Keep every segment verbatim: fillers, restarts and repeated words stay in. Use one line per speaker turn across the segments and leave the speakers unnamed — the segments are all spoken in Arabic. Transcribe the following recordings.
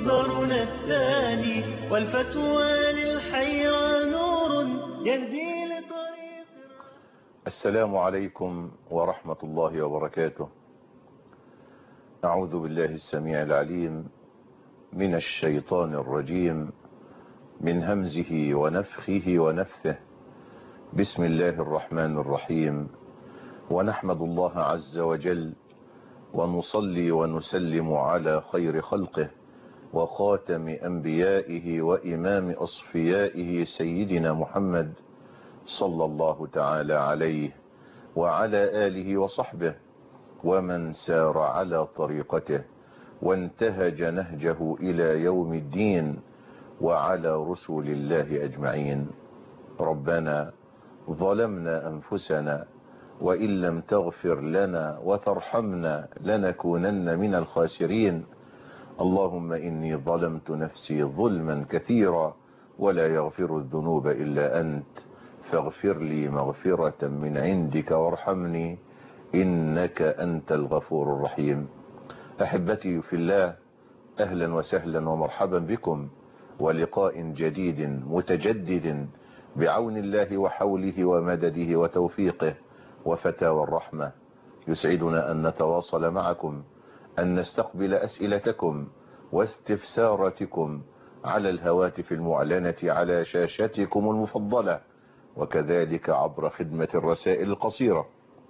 محضرنا الثاني والفتوى للحيرى نور يهدي لطريق.
السلام عليكم ورحمة الله وبركاته. أعوذ بالله السميع العليم من الشيطان الرجيم من همزه ونفخه ونفثه. بسم الله الرحمن الرحيم. ونحمد الله عز وجل ونصلي ونسلم على خير خلقه وخاتم أنبيائه وإمام أصفيائه سيدنا محمد صلى الله تعالى عليه وعلى آله وصحبه ومن سار على طريقته وانتهج نهجه إلى يوم الدين وعلى رسل الله أجمعين. ربنا ظلمنا أنفسنا وإن لم تغفر لنا وترحمنا لنكونن من الخاسرين. اللهم إني ظلمت نفسي ظلما كثيرا ولا يغفر الذنوب إلا أنت فاغفر لي مغفرة من عندك وارحمني إنك أنت الغفور الرحيم. أحبتي في الله، أهلا وسهلا ومرحبا بكم ولقاء جديد متجدد بعون الله وحوله ومدده وتوفيقه وفتاوى الرحمة. يسعدنا أن نتواصل معكم، أن نستقبل أسئلتكم واستفساراتكم على الهواتف المعلنة على شاشتكم المفضلة، وكذلك عبر خدمة الرسائل القصيرة.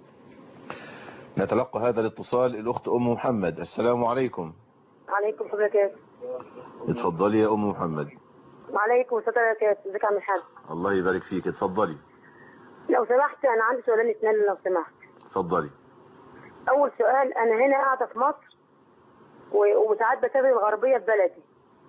نتلقى هذا الاتصال الأخت أم محمد. السلام عليكم.
عليكم السلام وبركاته.
اتفضلي يا أم محمد.
وعليكم السلام وبركاته. ازيك يا عم الحاج؟
الله يبارك فيك. اتفضلي.
لو سمحت انا عندي سؤالين اثنين لو سمحت.
اتفضلي.
اول سؤال، انا هنا قاعده في مصر و- وساعات بسافر الغربيه في بلدي.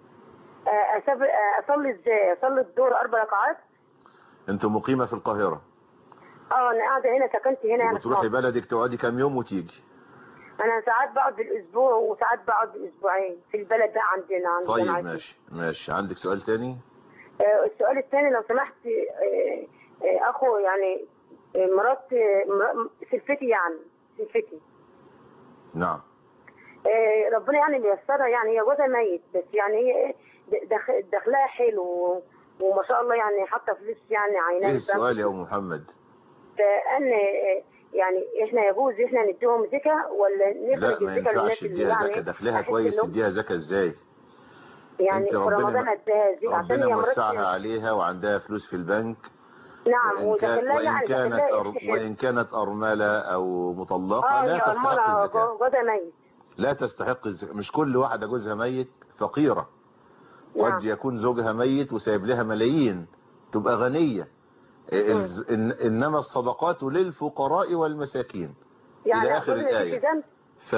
اسافر اصلي ازاي؟ اصلي الظهر اربع ركعات.
انت مقيمة في القاهرة؟
اه انا قاعده هنا، سكنت هنا يعني.
وتروحي بلدك تقعدي كام يوم وتيجي؟
انا ساعات بقعد بالاسبوع وساعات بقعد بالاسبوعين في البلد ده عندنا عندنا
طيب
عندنا.
ماشي ماشي. عندك سؤال تاني؟
آه السؤال الثاني لو سمحت، آه آه اخو يعني آه مرات آه سلفتي يعني سلفتي.
نعم.
آه ربنا يعني بيسرها، يعني هي جوزها ميت بس يعني هي دخ- دخلها حلو وما شاء الله، يعني حاطه فلوس يعني عينها.
ايه السؤال يا ام محمد؟
فان يعني احنا يجوز احنا نديهم زكاه ولا
لا
نخرج
ما
الزكاه للناس
ينفعش
اللي
تديها زكاة،
يعني
دخلها
أحس
كويس
إنهم-
تديها زكاة ازاي؟
يعني
انت
في رمضان
ربنا
اديها زكاه عشان
ربنا
هي مرات.
موسعها عليها وعندها فلوس في البنك.
نعم
وإن, كان
ودخلها
وإن
يعني
كانت
دخلها
أر...
قرش حلو.
وإن كانت أرملة أو مطلقة
اه
لا
يا
تستحق
ارمله
الزكاة.
جوزها ميت.
لا تستحق الزكاة. مش كل واحدة جوزها ميت فقيرة، قد
نعم.
يكون زوجها ميت وسايب لها ملايين تبقى غنية. الز... إن... إنما الصدقات للفقراء والمساكين
يعني
إلى آخر
جوزها
الآية.
مفيش ذنب.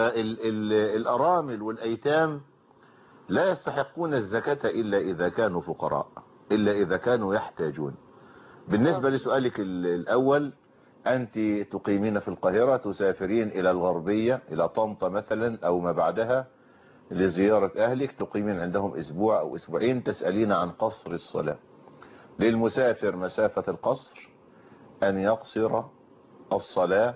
فالأرامل والأيتام لا يستحقون الزكاة إلا إذا كانوا فقراء، إلا إذا كانوا يحتاجون. بالنسبة لسؤالك الأول، أنت تقيمين في القاهرة، تسافرين إلى الغربية إلى طنطا مثلا أو ما بعدها لزيارة أهلك، تقيمين عندهم أسبوع أو أسبوعين، تسألين عن قصر الصلاة. للمسافر مسافة القصر أن يقصر الصلاة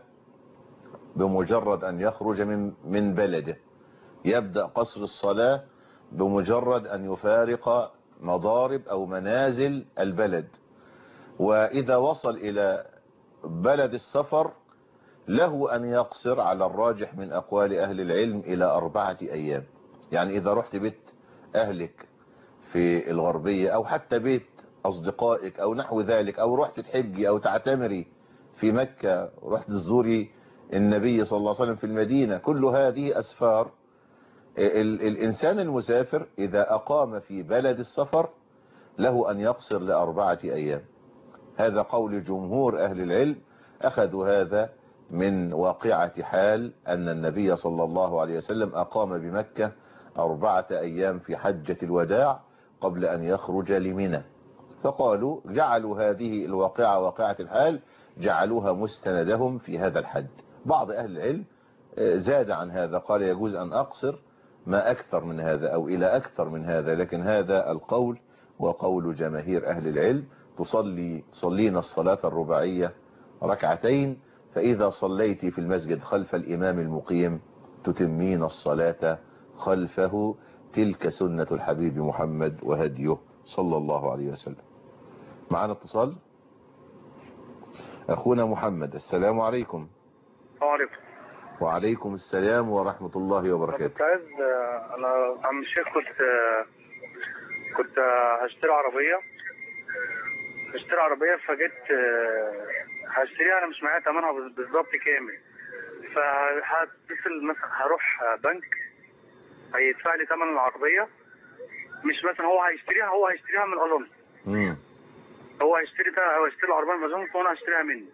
بمجرد أن يخرج من من بلده. يبدأ قصر الصلاة بمجرد أن يفارق مضارب أو منازل البلد، وإذا وصل إلى بلد السفر له أن يقصر على الراجح من أقوال أهل العلم إلى أربعة أيام. يعني إذا رحت بيت أهلك في الغربية أو حتى بيت أصدقائك أو نحو ذلك، أو رحت تحجي أو تعتمري في مكة، رحت تزوري النبي صلى الله عليه وسلم في المدينة، كل هذه أسفار. ال الإنسان المسافر إذا أقام في بلد السفر له أن يقصر لأربعة أيام. هذا قول جمهور أهل العلم، أخذوا هذا من واقعة حال أن النبي صلى الله عليه وسلم أقام بمكة أربعة أيام في حجة الوداع قبل أن يخرج لمنى، فقالوا جعلوا هذه الواقعة واقعة الحال جعلوها مستندهم في هذا الحج. بعض أهل العلم زاد عن هذا، قال يجوز أن أقصر ما أكثر من هذا أو إلى أكثر من هذا، لكن هذا القول وقول جماهير أهل العلم. تصلي صلينا الصلاة الرباعية ركعتين، فإذا صليت في المسجد خلف الإمام المقيم تتمين الصلاة خلفه تلك سنة الحبيب محمد وهديه صلى الله عليه وسلم. معنا اتصال. أخونا محمد، السلام عليكم.
وعليكم.
وعليكم السلام ورحمة الله
أنا
وبركاته.
كنت عايز، أنا عم الشيخ كنت كنت هشتري عربية هشتري عربية فجيت هشتريها، أنا مش معايا تمنها بالظبط كامل، فهتصل مثلا هروح بنك هيدفع لي تمن العربية، مش مثلا هو هيشتريها هو هيشتريها من ألونس.
امم
هو هيشتري ده هو هيشتري العربية من ألونس وأنا هشتريها منه.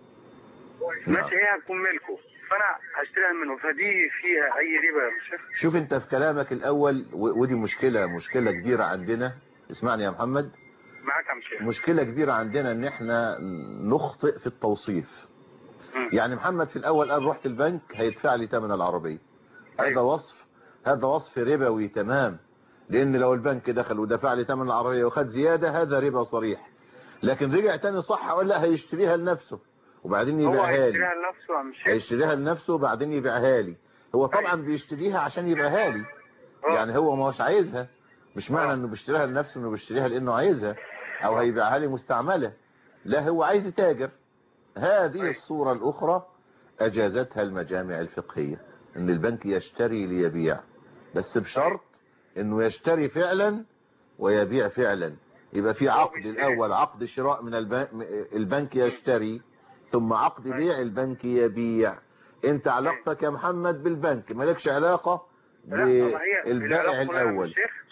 ماشي، هي هتكون ملكه فأنا هشتريها منه، فدي فيها أي ربا يا شيخ؟
شوف انت في كلامك الأول، ودي مشكلة مشكلة كبيرة عندنا. اسمعني يا محمد،
معاك يا شيخ.
مشكلة كبيرة عندنا ان احنا نخطئ في التوصيف. يعني محمد في الأول قال رحت البنك هيدفع لي ثمن العربية. هذا
أيوة.
وصف هذا وصف ربوي تمام، لأن لو البنك دخل ودفع لي ثمن العربية وخد زيادة هذا ربا صريح. لكن رجع تاني صح ولا هيشتريها لنفسه وبعدين
هو
يبيعها لي؟
هيشتريها لنفسه يا عم الشيخ.
هيشتريها لنفسه وبعدين يبيعها لي. هو طبعا
أيوة.
بيشتريها عشان يبيعها لي،
أه.
يعني هو ما هوش عايزها. مش معنى
أه.
انه بيشتريها لنفسه انه بيشتريها لانه عايزها او
أه.
هيبيعها لي مستعملة. لا، هو عايز تاجر. هذه
أيوة.
الصورة الأخرى أجازتها المجامع الفقهية، ان البنك يشتري ليبيع، بس بشرط انه يشتري فعلا ويبيع فعلا. يبقى في عقد الأول، عقد شراء من البنك, البنك يشتري، ثم عقد بيع البنك يبيع. انت علاقتك يا محمد بالبنك مالكش علاقة بالبائع الأول.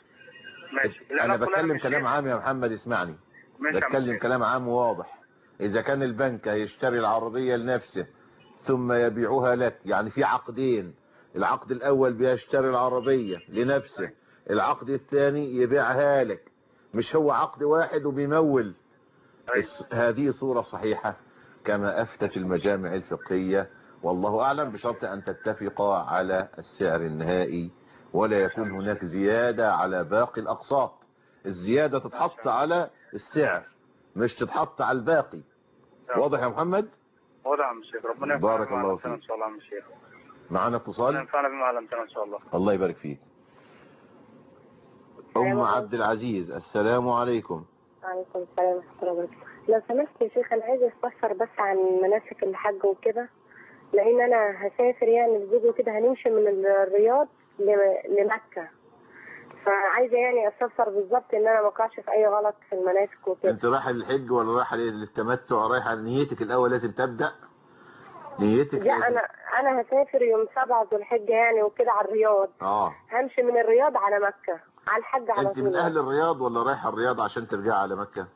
انا بتكلم كلام عام يا محمد، اسمعني، بتكلم كلام عام واضح. اذا كان البنك هيشتري العربية لنفسه ثم يبيعها لك، يعني في عقدين، العقد الاول بيشتري العربية لنفسه، العقد الثاني يبيعها لك، مش هو عقد واحد وبيمول. هذه صورة صحيحة كما افتت المجامع الفقهية، والله اعلم، بشرط ان تتفقا على السعر النهائي ولا يكون هناك زيادة على باقي الاقساط. الزيادة تتحط على السعر مش تتحط على الباقي. واضح يا محمد؟
واضح يا عم الشيخ. ربنا
بارك الله فيك.
ان شاء الله يا عم الشيخ.
معنا اتصال.
ينفعنا بما علمتنا ان شاء الله.
الله يبارك فيك. ام عبد العزيز، السلام عليكم.
وعليكم السلام ورحمة الله وبركاته. لو سمحت يا شيخ، انا عايزه استفسر بس عن مناسك الحج وكده، لان انا هسافر يعني لزوجي وكده، هنمشي من الرياض لمكة، فعايزه يعني استفسر بالظبط ان انا ما اقعش في اي غلط في المناسك وكده.
انت رايحه للحج ولا رايحه للتمتع؟ رايحه نيتك الاول لازم تبدا نيتك.
لا
لازم.
انا انا هسافر يوم سبعة ذو الحجه يعني وكده على الرياض.
اه
همشي من الرياض على مكة على الحج على
انت
طول.
من اهل الرياض ولا رايحه الرياض عشان ترجعي على مكة؟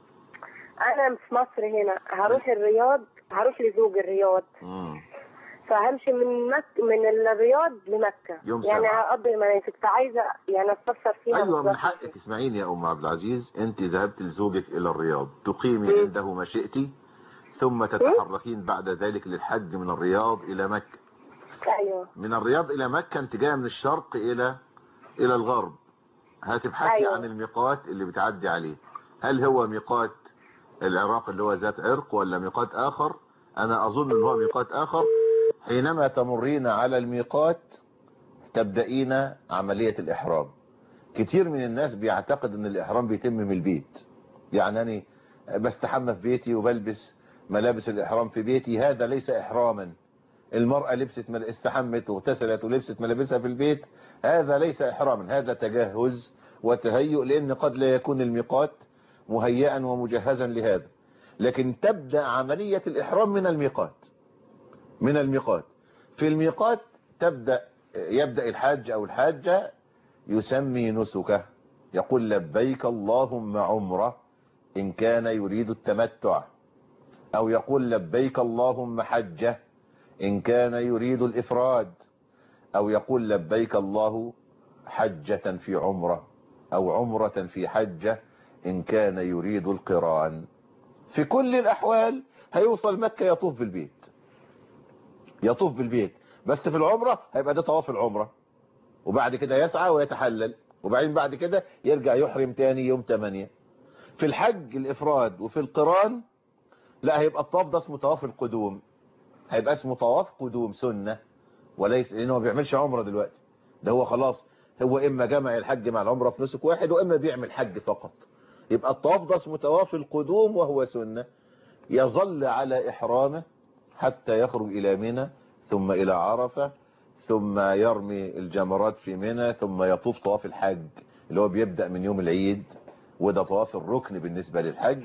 انا في مصر هنا، هروح الرياض، هروح لزوج الرياض.
امم
فهمشي من مك... من الرياض لمكة
يوم
يعني
سبعة.
هقضي المناسك، فعايزه يعني استفسر فيها.
ايوه من حقك. اسمعيني يا ام عبد العزيز، انت ذهبت لزوجك الى الرياض تقيمي م. عنده ما شئتي، ثم تتحركين بعد ذلك للحج من الرياض الى مكة.
ايوه.
من الرياض الى مكة انت جايه من الشرق الى الى الغرب، هتبحثي أيوة. عن الميقات اللي بتعدي عليه، هل هو ميقات العراق اللي هو ذات عرق ولا ميقات اخر؟ انا اظن ان هو ميقات اخر. حينما تمرين على الميقات تبدأين عملية الاحرام. كتير من الناس بيعتقد ان الاحرام بيتم من البيت، يعني انا بستحمى في بيتي وبلبس ملابس الاحرام في بيتي، هذا ليس احراما. المرأة لبست مل... استحمت واغتسلت ولبست ملابسها في البيت، هذا ليس احراما، هذا تجهز وتهيؤ، لان قد لا يكون الميقات مهيئا ومجهزا لهذا. لكن تبدأ عملية الاحرام من الميقات. من الميقات في الميقات تبدأ يبدأ الحاج او الحاجة يسمي نسكه، يقول لبيك اللهم عمره إن كان يريد التمتع، أو يقول لبيك اللهم حجة إن كان يريد الإفراد، أو يقول لبيك الله حجة في عمره أو عمرة في حجة إن كان يريد القران. في كل الأحوال هيوصل مكة يطوف بالبيت، يطوف بالبيت، بس في العمرة هيبقى ده طواف العمرة، وبعد كده يسعى ويتحلل، وبعدين بعد كده يرجع يحرم تاني يوم تمانية. في الحج الافراد وفي القران لا، هيبقى الطواف ده اسمه طواف القدوم، هيبقى اسمه طواف قدوم سنة، وليس لانه ما بيعملش عمره دلوقتي، ده هو خلاص هو إما جمع الحج مع العمرة في نسك واحد، وإما بيعمل حج فقط. يبقى الطواف ده اسمه طواف القدوم وهو سنة، يظل على إحرامه حتى يخرج إلى منى ثم إلى عرفة ثم يرمي الجمرات في منى ثم يطوف طواف الحج اللي هو بيبدأ من يوم العيد، وده طواف الركن بالنسبة للحج.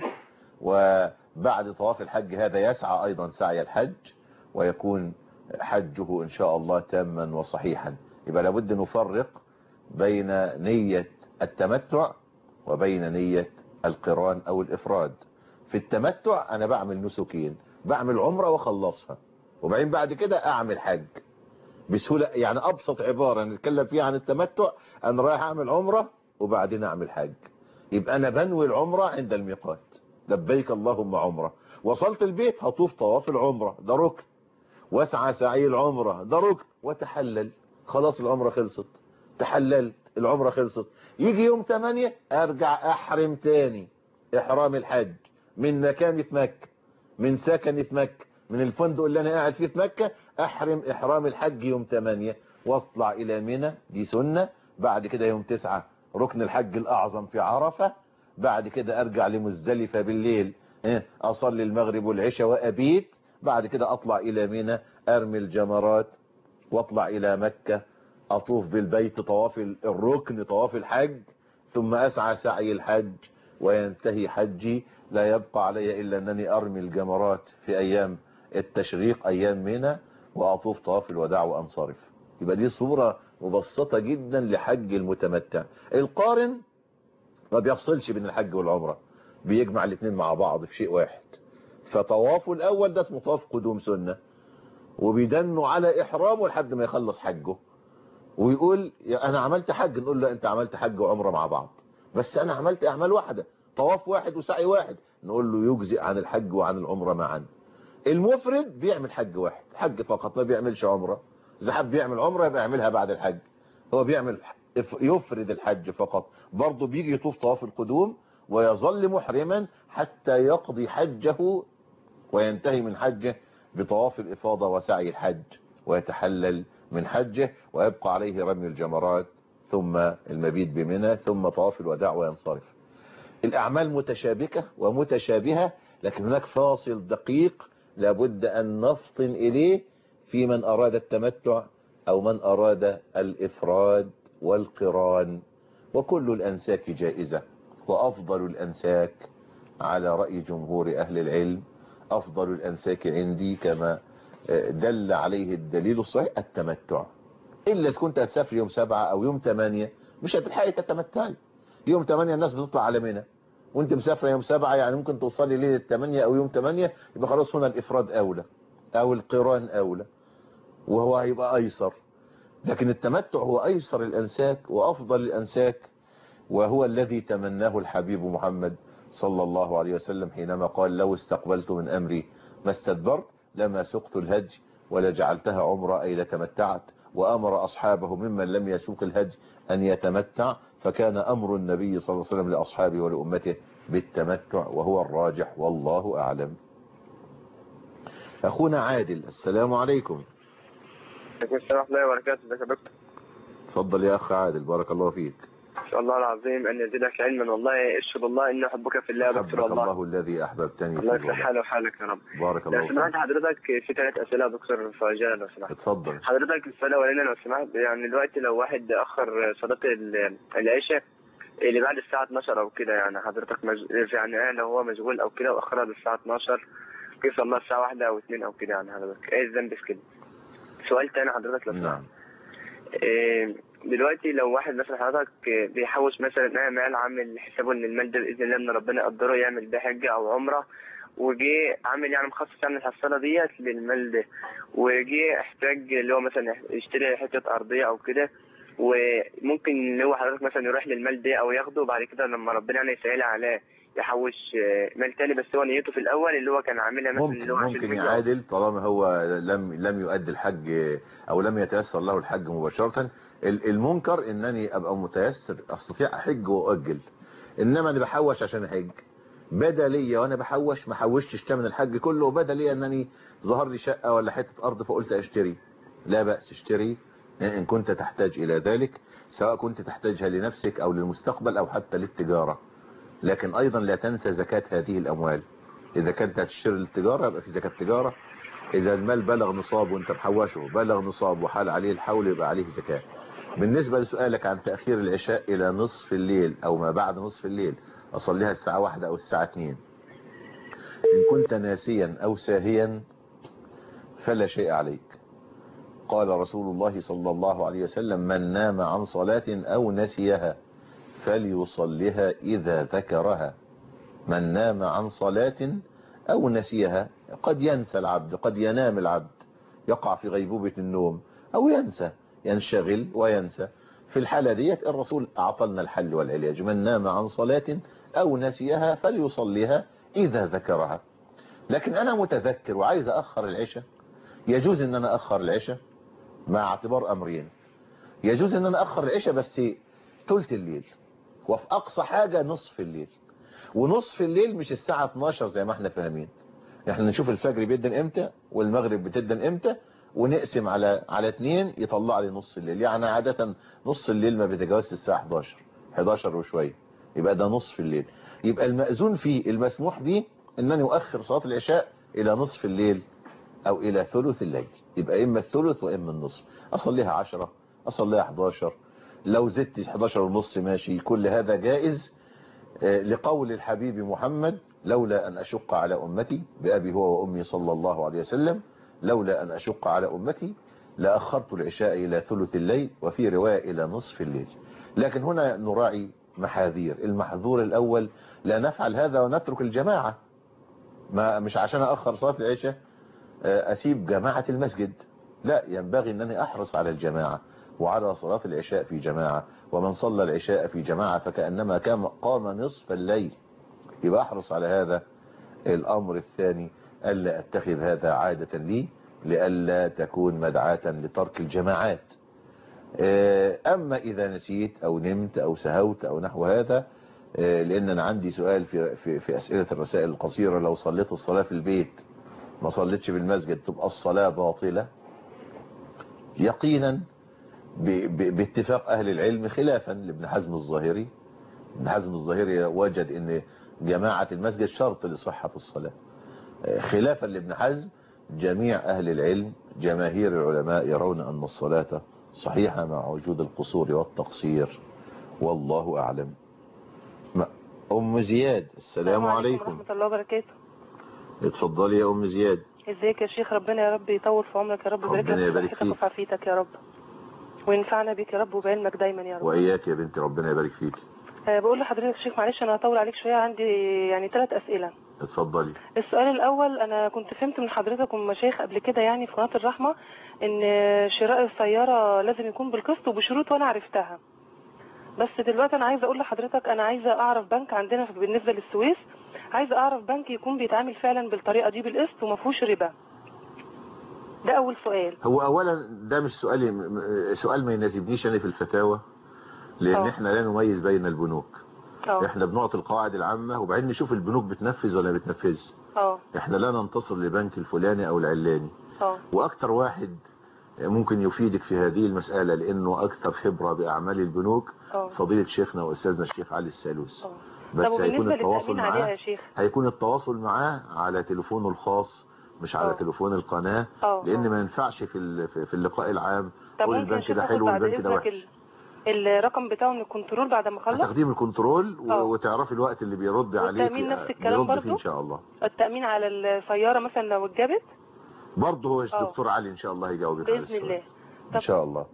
وبعد طواف الحج هذا يسعى أيضا سعي الحج، ويكون حجه إن شاء الله تاما وصحيحا. يبقى لابد نفرق بين نية التمتع وبين نية القران أو الإفراد. في التمتع أنا بعمل نسكين، بعمل عمرة وخلصها، وبعدين بعد كده أعمل حج بسهولة. يعني أبسط عبارة نتكلم فيها عن التمتع، أنا رايح أعمل عمرة وبعدين أعمل حج. يبقى أنا بنوي العمرة عند الميقات، لبيك اللهم عمرة، وصلت البيت هطوف طواف العمرة ده ركن، واسعى سعي العمرة ده ركن، وتحلل. خلاص العمرة خلصت، تحللت، العمرة خلصت. يجي يوم ثمانية أرجع أحرم تاني إحرام الحج من مكاني في مكة، من سكني في مكة، من الفندق اللي أنا قاعد فيه في مكة، أحرم إحرام الحج يوم ثمانية واطلع إلى منى، دي سنة. بعد كده يوم تسعة ركن الحج الأعظم في عرفة. بعد كده أرجع لمزدلفة بالليل، أصلي المغرب والعشاء وأبيت. بعد كده أطلع إلى منى أرمي الجمرات واطلع إلى مكة أطوف بالبيت طواف الركن طواف الحج، ثم أسعى سعي الحج وينتهي حجي. لا يبقى علي إلا أنني أرمي الجمرات في أيام التشريق أيام منى وأطوف طواف الوداع وأنصرف. يبقى دي صورة مبسطة جدا لحج المتمتع. القارن ما بيفصلش بين الحج والعمرة، بيجمع الاثنين مع بعض في شيء واحد. فطوافه الأول ده اسمه طواف قدوم سنة، وبيدنوا على إحرامه لحد ما يخلص حجه ويقول أنا عملت حج. نقول له أنت عملت حج وعمرة مع بعض، بس أنا عملت أعمال واحدة، طواف واحد وسعي واحد. نقول له يجزئ عن الحج وعن العمرة معا. المفرد بيعمل حج واحد، حج فقط، ما بيعملش عمرة. إذا حب بيعمل عمرة يبقى يعملها بعد الحج، هو بيعمل يفرد الحج فقط. برضه بيجي يطوف طواف القدوم ويظل محرما حتى يقضي حجه وينتهي من حجه بطواف الإفاضة وسعي الحج، ويتحلل من حجه ويبقى عليه رمي الجمرات ثم المبيت بمنى ثم طواف الوداع وينصرف. الأعمال متشابكة ومتشابهة، لكن هناك فاصل دقيق لابد أن نفطن إليه في من أراد التمتع أو من أراد الإفراد والقران. وكل الأنساك جائزة، وأفضل الأنساك على رأي جمهور أهل العلم، أفضل الأنساك عندي كما دل عليه الدليل الصحيح التمتع. إلا إذا كنت هتسافر يوم سبعة أو يوم ثمانية مش هتلحقي تتمتعي. يوم ثمانية الناس بتطلع على منى، وانت مسافرة يوم سبعة، يعني ممكن توصلي ليلة ثمانية أو يوم ثمانية، يبقى خلاص هنا الإفراد أولى أو القران أولى، وهو هيبقى أيسر. لكن التمتع هو أيسر الأنساك وأفضل الأنساك، وهو الذي تمناه الحبيب محمد صلى الله عليه وسلم حينما قال لو استقبلت من أمري ما استدبرت لما سقت الهج ولا جعلتها عمرة أي لتمتعت. وأمر أصحابه ممن لم يسوق الهج أن يتمتع، فكان أمر النبي صلى الله عليه وسلم لأصحابه ولأمته بالتمتع، وهو الراجح والله أعلم. أخونا عادل، السلام عليكم.
عليكم السلام ورحمة الله وبركاته. ازيك يا دكتور؟
تفضل يا أخ عادل، بارك الله فيك.
إن شاء الله العظيم أن يزيدك علما، والله أشهد الله إني أحبك في الله يا دكتور.
الله الله الذي أحببتني
الله
فيه.
يصلح حالي وحالك يا رب.
بارك الله
لو
فيك.
سمحت حضرتك في ثلاث أسئلة يا دكتور في عجالة لو سمحت.
اتفضل.
حضرتك السؤال الأولاني لو سمحت، يعني دلوقتي لو واحد أخر صلاة ال- العشاء اللي بعد الساعة اتناشر أو كده، يعني حضرتك مج... يعني إيه لو هو مشغول أو كده وأخرها للساعة اتناشر كيف صلى الساعة واحدة أو اثنين أو كده، يعني حضرتك إيه الذنب في كده؟ سؤال تاني حضرتك لو سمحت.
نعم.
إيه دلوقتي لو واحد مثلا حضرتك بيحوش مثلا ايه مال، عامل حسابه ان المال ده باذن الله ان ربنا يقدره يعمل بيه حجه او عمره، وجي عامل يعني مخصص يعني الحصاله ديت للمال ده، وجي احتاج اللي هو مثلا يشتري حته ارضيه او كده، وممكن اللي هو حضرتك مثلا يروح للمال ده او ياخده، وبعد كده لما ربنا يعني يسهل عليه يحوش مال تاني، بس هو نيته في الاول اللي هو كان عاملها مثلا
ممكن
اللي هو عشان
ممكن
الحج.
يعادل طالما هو لم لم يؤدي الحج او لم يتيسر له الحج مباشرة. المنكر انني ابقى متيسر استطيع احج واؤجل، انما انا بحوش عشان احج بدلية، وانا بحوش ما حوشتش ثمن الحج كله، وبدلية انني ظهر لي شقة ولا حتة ارض فقلت اشتري. لا بأس اشتري إن كنت تحتاج إلى ذلك، سواء كنت تحتاجها لنفسك أو للمستقبل أو حتى للتجارة. لكن أيضا لا تنسى زكاة هذه الأموال. إذا كنت هتشتري للتجارة يبقى في زكاة تجارة. إذا المال بلغ نصاب وانت محوشه بلغ نصاب وحال عليه الحول يبقى عليه زكاة. بالنسبة لسؤالك عن تأخير العشاء إلى نصف الليل أو ما بعد نصف الليل، أصليها الساعة واحدة أو الساعة اتنين، إن كنت ناسيا أو ساهيا فلا شيء عليك. قال رسول الله صلى الله عليه وسلم: من نام عن صلاة أو نسيها فليصلها إذا ذكرها. من نام عن صلاة أو نسيها، قد ينسى العبد، قد ينام العبد، يقع في غيبوبة النوم أو ينسى، ينشغل وينسى. في الحالة ديت الرسول أعطلنا الحل والعلاج: من نام عن صلاة أو نسيها فليصليها إذا ذكرها. لكن أنا متذكر وعايز أخر العشاء، يجوز أن أنا أخر العشاء مع اعتبار أمرين. يجوز أن أنا أخر العشاء بس ثلث الليل، وفي أقصى حاجة نصف الليل. ونصف الليل مش الساعة اتناشر زي ما احنا فاهمين. احنا نشوف الفجر بيدن امتى والمغرب بتدن امتى ونقسم على على اتنين يطلع لي نص الليل. يعني عادة نص الليل ما بيتجاوزش الساعة حداشر حداشر وشوية، يبقى ده نصف الليل. يبقى المأذون فيه المسموح به انني اؤخر صلاة العشاء الى نصف الليل او الى ثلث الليل. يبقى اما الثلث واما النصف. اصليها عشرة، اصليها حداشر، لو زدت حداشر ونص ماشي، كل هذا جائز. لقول الحبيب محمد: لولا أن أشق على أمتي، بأبي هو وأمي صلى الله عليه وسلم، لولا أن أشق على أمتي لأخرت العشاء إلى ثلث الليل، وفي رواية إلى نصف الليل. لكن هنا نراعي محاذير. المحذور الأول: لا نفعل هذا ونترك الجماعة. ما مش عشان أخر صلاة العشاء أسيب جماعة المسجد، لا، ينبغي أنني أحرص على الجماعة وعلى صلاة العشاء في جماعة. ومن صلى العشاء في جماعة فكأنما كان قام نصف الليل. يبقى أحرص على هذا. الأمر الثاني: ألا أتخذ هذا عادة لي، لألا تكون مدعاة لترك الجماعات. أما إذا نسيت أو نمت أو سهوت أو نحو هذا، لأن أنا عندي سؤال في, في, في أسئلة الرسائل القصيرة: لو صليت الصلاة في البيت ما صليتش بالمسجد تبقى الصلاة باطلة؟ يقينا باتفاق أهل العلم، خلافا لابن حزم الظاهري. ابن حزم الظاهري وجد ان جماعة المسجد شرط لصحة الصلاة. خلافا لابن حزم جميع أهل العلم، جماهير العلماء، يرون أن الصلاة صحيحة مع وجود القصور والتقصير، والله أعلم. أم زياد، السلام عليكم
ورحمة الله وبركاته.
اتفضلي يا أم زياد.
ازيك يا شيخ؟ ربنا يا رب يطول في عمرك يا رب، ويبارك لك في صحتك وفي عافيتك يا رب، وينفعنا بك يا رب وبعلمك دايما يا رب.
وإياك يا بنتي، ربنا يبارك فيك.
أه بقول لحضرتك يا شيخ، معلش انا هطول عليك شويه، عندي يعني ثلاث اسئله.
اتفضلي.
السؤال الاول: انا كنت فهمت من حضرتك ومن مشايخ قبل كده يعني في قناه الرحمه ان شراء السياره لازم يكون بالقسط وبشروط، وانا عرفتها. بس دلوقتي انا عايزه اقول لحضرتك، انا عايزه اعرف بنك عندنا بالنسبه للسويس، عايزه اعرف بنك يكون بيتعامل فعلا بالطريقه دي بالقسط وما فيهوش ربا. ده اول سؤال.
هو اولا ده مش سؤالي، سؤال ما يناسبنيش انا في الفتاوى، لان أوه. احنا لا نميز بين البنوك. أوه. احنا بنعطي القواعد العامة وبعدين نشوف البنوك بتنفذ ولا بتنفذ. أوه. احنا لا ننتصر لبنك الفلاني او العلاني. أوه. واكتر واحد ممكن يفيدك في هذه المسألة لانه اكثر خبرة باعمال البنوك أوه. فضيلة شيخنا واستاذنا الشيخ علي السالوس. أوه. بس هيكون التواصل معاه هيكون التواصل معاه على تليفونه الخاص، مش على أوه. تليفون القناة. أوه. لان ما ينفعش في في اللقاء العام تقول البنك ده حلو والبنك ده وحش.
الرقم بتاعه من الكنترول بعد ما اخلص
تقديم الكنترول و... وتعرفي الوقت اللي بيرد عليك.
والتأمين نفس الكلام برضه
ان شاء الله.
التأمين على السيارة مثلا لو اتجابت
برضه هو الدكتور علي ان شاء الله يجاوبك على السؤال
بإذن الله.
ان شاء الله.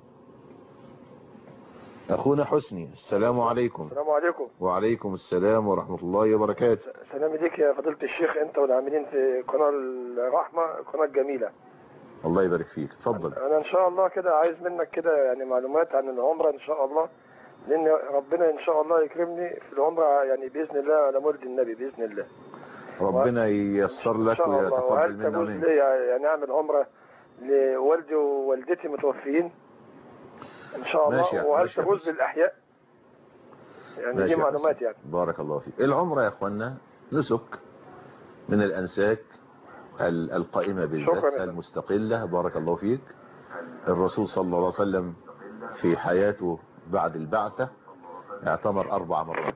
اخونا حسني، السلام عليكم.
السلام عليكم.
وعليكم السلام ورحمة الله وبركاته.
سلام عليك يا فضيلة الشيخ، انت والعاملين في قناة الرحمة، قناة جميلة.
الله يبارك فيك، اتفضل.
انا ان شاء الله كده عايز منك كده يعني معلومات عن العمرة ان شاء الله، لان ربنا ان شاء الله يكرمني في العمرة يعني باذن الله على مولد النبي باذن الله.
ربنا ييسر لك ويتقبل منا.
وهل تجوز لي يعني اعمل عمرة لوالدي ووالدتي متوفيين ان شاء الله؟ ماشي. وهل تجوز للاحياء؟ يعني دي معلومات يعني.
بارك الله فيك. العمرة يا اخوانا نسك من الانساك القائمة بالذات المستقلة، بارك الله فيك. الرسول صلى الله عليه وسلم في حياته بعد البعثة اعتمر أربع مرات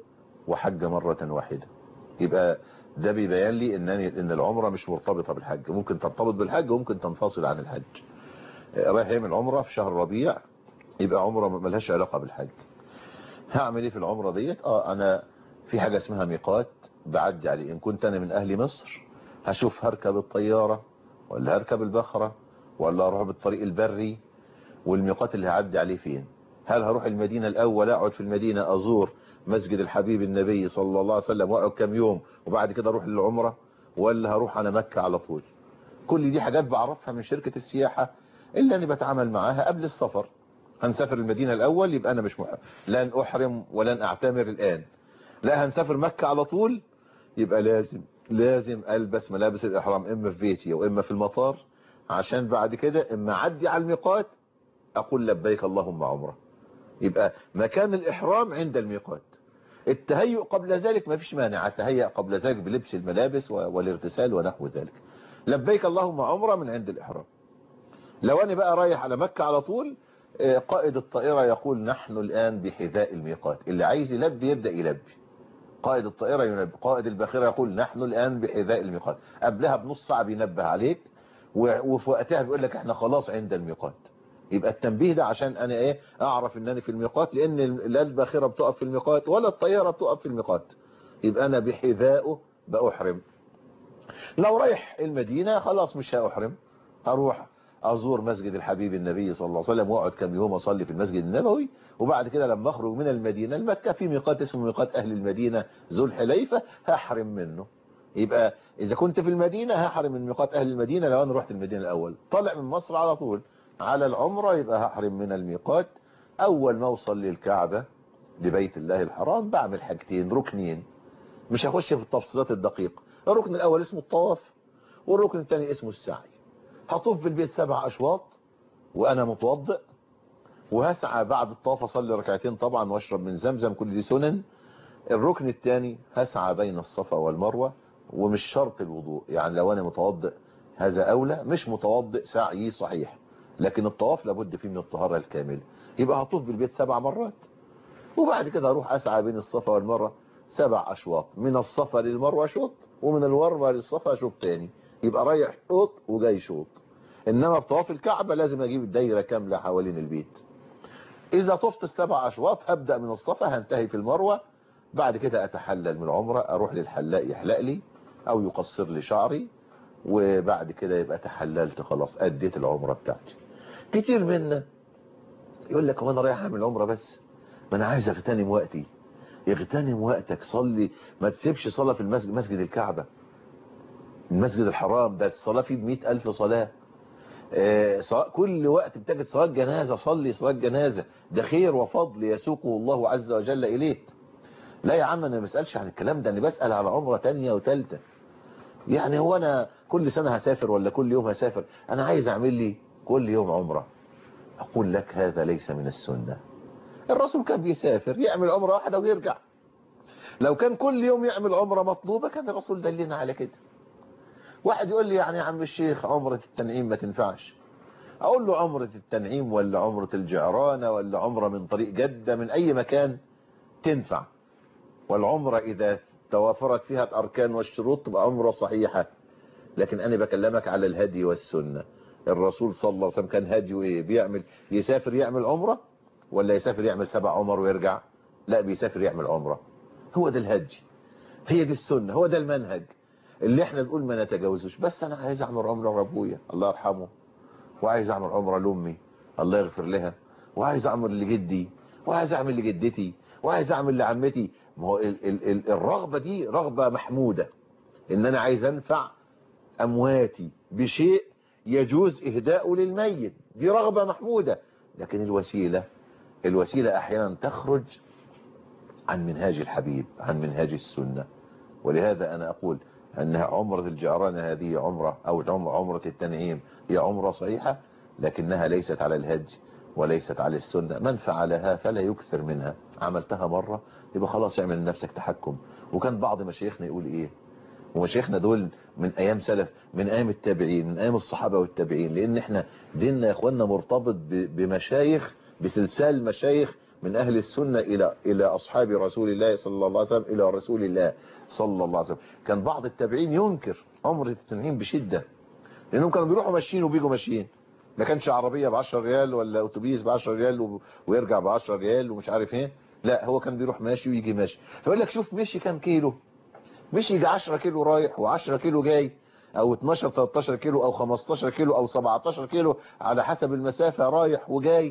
وحج مرة واحدة. يبقى ده بيبين لي ان ان العمرة مش مرتبطة بالحج، ممكن ترتبط بالحج وممكن تنفصل عن الحج. رايح يعمل عمرة في شهر ربيع يبقى عمرة ملهاش علاقة بالحج. هعمل ايه في العمرة ديت؟ اه انا في حاجة اسمها ميقات بعدي عليه. ان كنت انا من اهل مصر هشوف هركب الطيارة ولا هركب البخرة ولا اروح بالطريق البري، والميقات اللي هعدي عليه فين. هل هروح المدينة الاول اقعد في المدينة ازور مسجد الحبيب النبي صلى الله عليه وسلم واقعد كام يوم وبعد كده اروح للعمرة، ولا هروح انا مكة على طول؟ كل دي حاجات بعرفها من شركة السياحة اللي انا بتعامل معاها قبل السفر. هنسافر المدينة الاول يبقى انا مش محرم، لن احرم ولن اعتمر الان. لا هنسافر مكة على طول يبقى لازم لازم البس ملابس الاحرام اما في بيتي او اما في المطار، عشان بعد كده اما اعدي على الميقات اقول لبيك اللهم عمره. يبقى مكان الاحرام عند الميقات. التهيؤ قبل ذلك ما فيش مانع، التهيئ قبل ذلك بلبس الملابس والاغتسال ونحو ذلك. لبيك اللهم عمره من عند الاحرام. لو انا بقى رايح على مكة على طول، قائد الطائرة يقول نحن الان بحذاء الميقات، اللي عايز يلبي يبدأ يلبي. قائد الطائرة ينبه، قائد الباخرة يقول نحن الان بحذاء الميقات، قبلها بنص ساعة بينبه عليك، وفي وقتها بيقول لك احنا خلاص عند الميقات. يبقى التنبيه ده عشان انا ايه اعرف ان انا في الميقات، لان لا الباخرة بتقف في الميقات ولا الطيارة بتقف في الميقات. يبقى انا بحذائه بأحرم. لو رايح المدينة خلاص مش هأحرم، هروح ازور مسجد الحبيب النبي صلى الله عليه وسلم واقعد كم يوم اصلي في المسجد النبوي، وبعد كده لما اخرج من المدينة المكة في ميقات اسمه ميقات اهل المدينة ذو الحليفة هحرم منه. يبقى اذا كنت في المدينة هحرم من ميقات اهل المدينة. لو انا رحت المدينة الاول طالع من مصر على طول على العمرة يبقى هحرم من الميقات. اول ما اوصل للكعبة لبيت الله الحرام بعمل حاجتين ركنين، مش هخش في التفصيلات الدقيقة. الركن الاول اسمه الطواف والركن الثاني اسمه السعي. هطوف في البيت سبع اشواط وانا متوضئ، وهسعى بعد الطواف اصلي ركعتين طبعا واشرب من زمزم، كل دي سنن. الركن الثاني هسعى بين الصفا والمروة، ومش شرط الوضوء، يعني لو انا متوضئ هذا اولى، مش متوضئ سعي صحيح، لكن الطواف لابد فيه من الطهارة الكاملة. يبقى هطوف في البيت سبع مرات، وبعد كده هروح اسعى بين الصفا والمروة سبع اشواط، من الصفا للمروة شوط ومن المروة للصفا شوط تاني، يبقى رايح شوط وجاي شوط. انما بطواف الكعبة لازم اجيب الدايرة كاملة حوالين البيت. اذا طفت السبع اشواط هبدأ من الصفا هنتهي في المروة، بعد كده اتحلل من العمرة، اروح للحلاق يحلق لي او يقصر لي شعري، وبعد كده يبقى تحللت خلاص اديت العمرة بتاعتي. كتير منا يقول لك هو انا رايح اعمل عمرة بس، ما انا عايز اغتنم وقتي. اغتنم وقتك، صلي، ما تسيبش صلاة في المسجد، مسجد الكعبة المسجد الحرام ده الصلاة فيه بمئة ألف صلاة. آه كل وقت بتجد صلاة جنازة صلي صلاة جنازة، ده خير وفضل يسوقه الله عز وجل إليك. لا يا عم أنا ما بسألش عن الكلام ده، أنا بسأل على عمرة تانية وتالتة. يعني هو أنا كل سنة هسافر ولا كل يوم هسافر؟ أنا عايز أعمل لي كل يوم عمرة. أقول لك هذا ليس من السنة. الرسول كان بيسافر يعمل عمرة واحدة ويرجع. لو كان كل يوم يعمل عمرة مطلوبة كان الرسول دلنا على كده. واحد يقول لي يعني يا عم الشيخ عمرة التنعيم ما تنفعش. اقول له عمرة التنعيم ولا عمرة الجعرانة ولا عمرة من طريق جدة من اي مكان تنفع، والعمرة اذا توافرت فيها الاركان والشروط تبقى عمرة صحيحة. لكن انا بكلمك على الهدي والسنة. الرسول صلى الله عليه وسلم كان هديه ايه؟ بيعمل يسافر يعمل عمرة ولا يسافر يعمل سبع عمر ويرجع؟ لا بيسافر يعمل عمرة. هو ده الهدي، هي دي السنة، هو ده المنهج اللي احنا بنقول ما نتجاوزوش. بس انا عايز اعمل عمره لابويا الله يرحمه، وعايز اعمل عمره لامي الله يغفر لها، وعايز اعمل لجدي، وعايز اعمل لجدتي، وعايز اعمل لعمتي. ما هو ال ال ال الرغبه دي رغبه محموده، ان انا عايز انفع امواتي بشيء يجوز اهداؤه للميت، دي رغبه محموده. لكن الوسيله الوسيله احيانا تخرج عن منهاج الحبيب، عن منهاج السنه. ولهذا أنا أقول أنها عمرة الجعرانة هذه عمرة أو عمرة التنعيم هي عمرة صحيحة، لكنها ليست على الهج وليست على السنة. من فعلها فلا يكثر منها. عملتها مرة يبقى خلاص اعمل لنفسك تحكم. وكان بعض مشايخنا يقول إيه؟ ومشايخنا دول من ايام سلف، من ايام التابعين، من ايام الصحابة والتابعين، لان احنا ديننا يا اخواننا مرتبط بمشايخ، بسلسال مشايخ من اهل السنة الى الى اصحاب رسول الله صلى الله عليه وسلم، الى رسول الله صلى الله عليه وسلم. كان بعض التابعين ينكر عمرة التنعيم بشدة، لانهم كانوا بيروحوا ماشيين وبيجوا ماشيين، ما كانش عربية بعشرة ريال ولا اتوبيس بعشرة ريال ويرجع بعشرة ريال ومش عارف ايه، لا هو كان بيروح ماشي ويجي ماشي. فيقول لك شوف مشي كام كيلو، مشي يجي عشرة كيلو رايح وعشرة كيلو جاي، او اتناشر تلتاشر كيلو او خمستاشر كيلو او سبعتاشر كيلو على حسب المسافة رايح وجاي.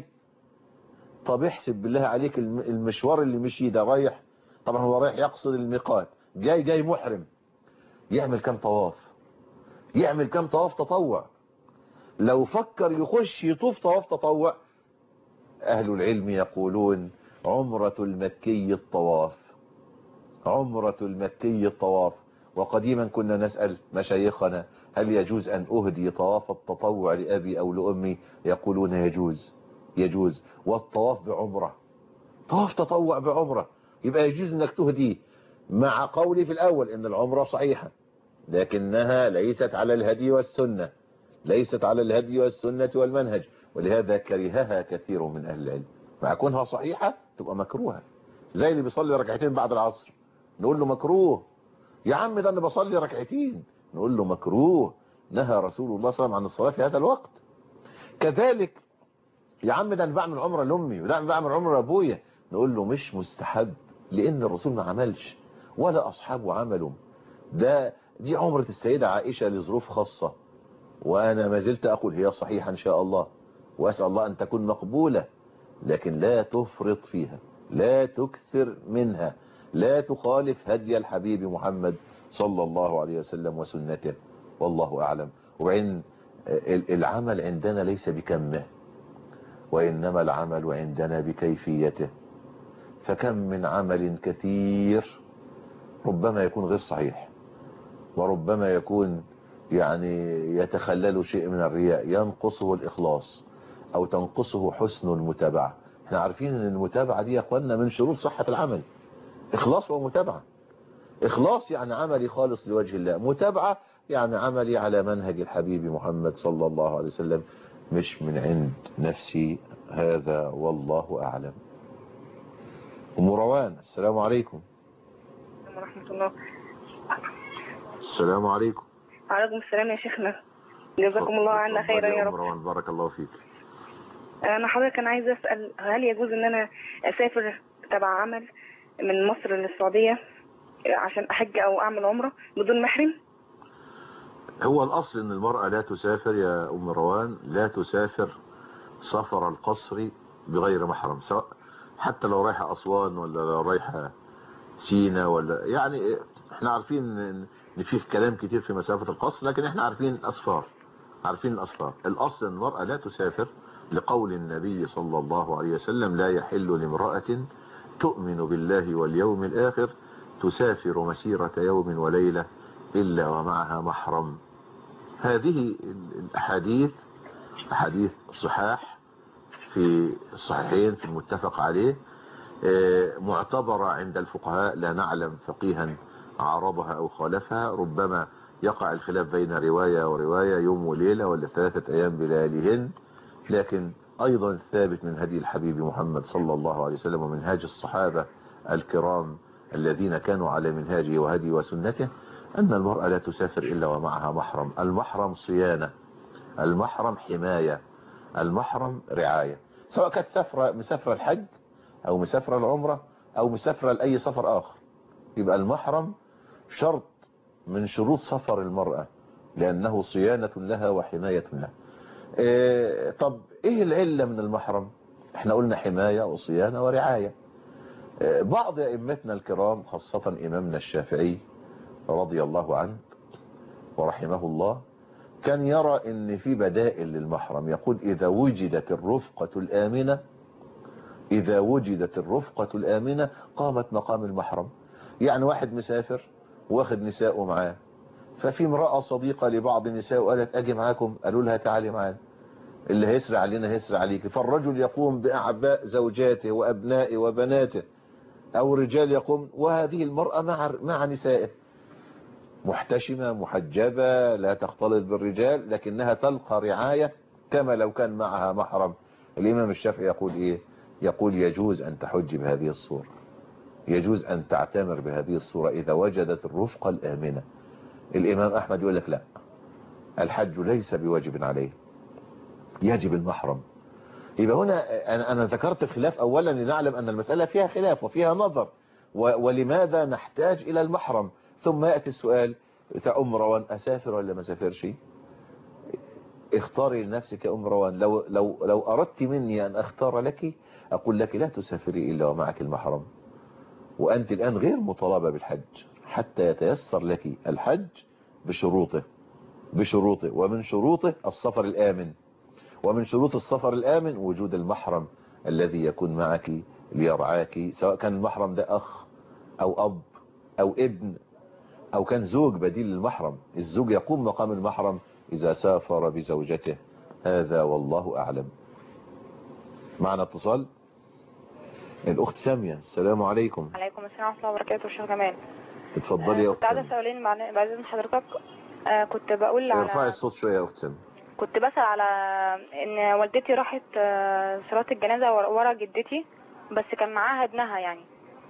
طب احسب بالله عليك المشوار اللي مشي ده رايح، طبعا هو رايح يقصد الميقات، جاي جاي محرم، يعمل كام طواف، يعمل كام طواف تطوع. لو فكر يخش يطوف طواف تطوع، اهل العلم يقولون عمرة المكي الطواف، عمرة المكي الطواف. وقديما كنا نسأل مشايخنا هل يجوز ان اهدي طواف التطوع لابي او لامي، يقولون يجوز، يجوز. والطواف بعمرة، طواف تطوع بعمرة، يبقى يجوز انك تهدي، مع قولي في الاول ان العمرة صحيحة لكنها ليست على الهدي والسنة، ليست على الهدي والسنة والمنهج، ولهذا كرهها كثير من اهل العلم. مع كونها صحيحة تبقى مكروهة، زي اللي بيصلي ركعتين بعد العصر نقول له مكروه. يا عم ده انا بصلي ركعتين، نقول له مكروه، نهى رسول الله صلى الله عليه وسلم عن الصلاة في هذا الوقت. كذلك يا عم ده انا بعمل عمره لامي وده بعمل عمره لابويا، نقول له مش مستحب، لان الرسول ما عملش ولا اصحابه عملوا. ده دي عمرة السيدة عائشة لظروف خاصة، وانا ما زلت اقول هي صحيحة ان شاء الله، واسأل الله ان تكون مقبولة، لكن لا تفرط فيها، لا تكثر منها، لا تخالف هدي الحبيب محمد صلى الله عليه وسلم وسنته، والله اعلم. وبعدين العمل عندنا ليس بكمه، وإنما العمل عندنا بكيفيته. فكم من عمل كثير ربما يكون غير صحيح، وربما يكون يعني يتخلل شيء من الرياء، ينقصه الإخلاص أو تنقصه حسن المتابعة. احنا عارفين ان المتابعة دي يا اخوانا من شروط صحة العمل، إخلاص ومتابعة. إخلاص يعني عملي خالص لوجه الله، متابعة يعني عملي على منهج الحبيب محمد صلى الله عليه وسلم، مش من عند نفسي. هذا والله أعلم. أم روان السلام عليكم.
ورحمة الله.
السلام عليكم.
وعليكم السلام يا شيخنا، جزاكم الله عنا خيرا يا رب.
أم روان بارك الله فيك.
أنا حضرتك أنا عايزة أسأل، هل يجوز أن أنا أسافر تبع عمل من مصر للسعودية عشان أحج أو أعمل عمرة بدون محرم؟
هو الأصل أن المرأة لا تسافر يا أم روان، لا تسافر سفر القصر بغير محرم، سواء حتى لو رايحة أسوان ولا لو رايحة سينا، ولا يعني احنا عارفين ان فيه كلام كتير في مسافة القصر، لكن احنا عارفين الأسفار، عارفين الأسفار. الأصل أن المرأة لا تسافر لقول النبي صلى الله عليه وسلم لا يحل لامرأة تؤمن بالله واليوم الآخر تسافر مسيرة يوم وليلة إلا ومعها محرم. هذه الأحاديث أحاديث صحاح في الصحيحين في المتفق عليه، معتبرة عند الفقهاء، لا نعلم فقيها عارضها أو خالفها. ربما يقع الخلاف بين رواية ورواية، يوم وليلة ولا ثلاثة أيام بلياليهن، لكن أيضا ثابت من هدي الحبيب محمد صلى الله عليه وسلم ومنهاج الصحابة الكرام الذين كانوا على منهاجه وهدي وسنته أن المرأة لا تسافر إلا ومعها محرم. المحرم صيانة، المحرم حماية، المحرم رعاية، سواء كانت سفرة مسافرة الحج أو مسافرة العمرة أو مسافرة لأي سفر آخر، يبقى المحرم شرط من شروط سفر المرأة، لأنه صيانة لها وحماية لها. إيه طب إيه العلة من المحرم؟ احنا قلنا حماية وصيانة ورعاية. إيه بعض أئمتنا الكرام خاصة إمامنا الشافعي رضي الله عنه ورحمه الله كان يرى ان في بدائل للمحرم، يقول اذا وجدت الرفقة الامنة، اذا وجدت الرفقة الامنة قامت مقام المحرم. يعني واحد مسافر واخد نساءه معاه، ففي امرأة صديقة لبعض النساء وقالت اجي معاكم، قالوا لها تعالي معانا، اللي هيسرع علينا هيسرع عليك. فالرجل يقوم باعباء زوجاته وابنائه وبناته، او الرجال يقوم، وهذه المرأة مع مع نسائه، محتشمة محجبة لا تختلط بالرجال، لكنها تلقى رعاية كما لو كان معها محرم. الإمام الشافعي يقول إيه؟ يقول يجوز أن تحج بهذه الصورة، يجوز أن تعتمر بهذه الصورة إذا وجدت الرفقة الآمنة. الإمام أحمد يقول لك لا، الحج ليس بواجب عليه، يجب المحرم. يبقى هنا أنا, أنا ذكرت الخلاف أولا لنعلم أن المسألة فيها خلاف وفيها نظر، ولماذا نحتاج إلى المحرم. ثم يأتي السؤال بتاع أم روان، أسافر ولا ما سافرش؟ اختاري لنفسك يا أم روان. لو, لو, لو أردت مني أن أختار لك أقول لك لا تسافري إلا ومعك المحرم، وأنت الآن غير مطالبة بالحج حتى يتيسر لك الحج بشروطه بشروطه ومن شروطه السفر الآمن، ومن شروط السفر الآمن وجود المحرم الذي يكون معك ليرعاك، سواء كان المحرم ده أخ أو أب أو ابن أو كان زوج بديل للمحرم. الزوج يقوم مقام المحرم إذا سافر بزوجته. هذا والله أعلم. معنا اتصال الأخت سامية. السلام عليكم.
عليكم السلام ورحمة الله وبركاته. شيخ جمال
اتفضلي يا أخت
سامية.
سامية.
كنت عايزة سؤالين بعد إذن حضرتك. آه كنت بقول على
ارفعي الصوت شوية يا أخت سامية.
كنت بسأل على إن والدتي راحت آه صلاة الجنازة ورا جدتي، بس كان معاها ابنها يعني.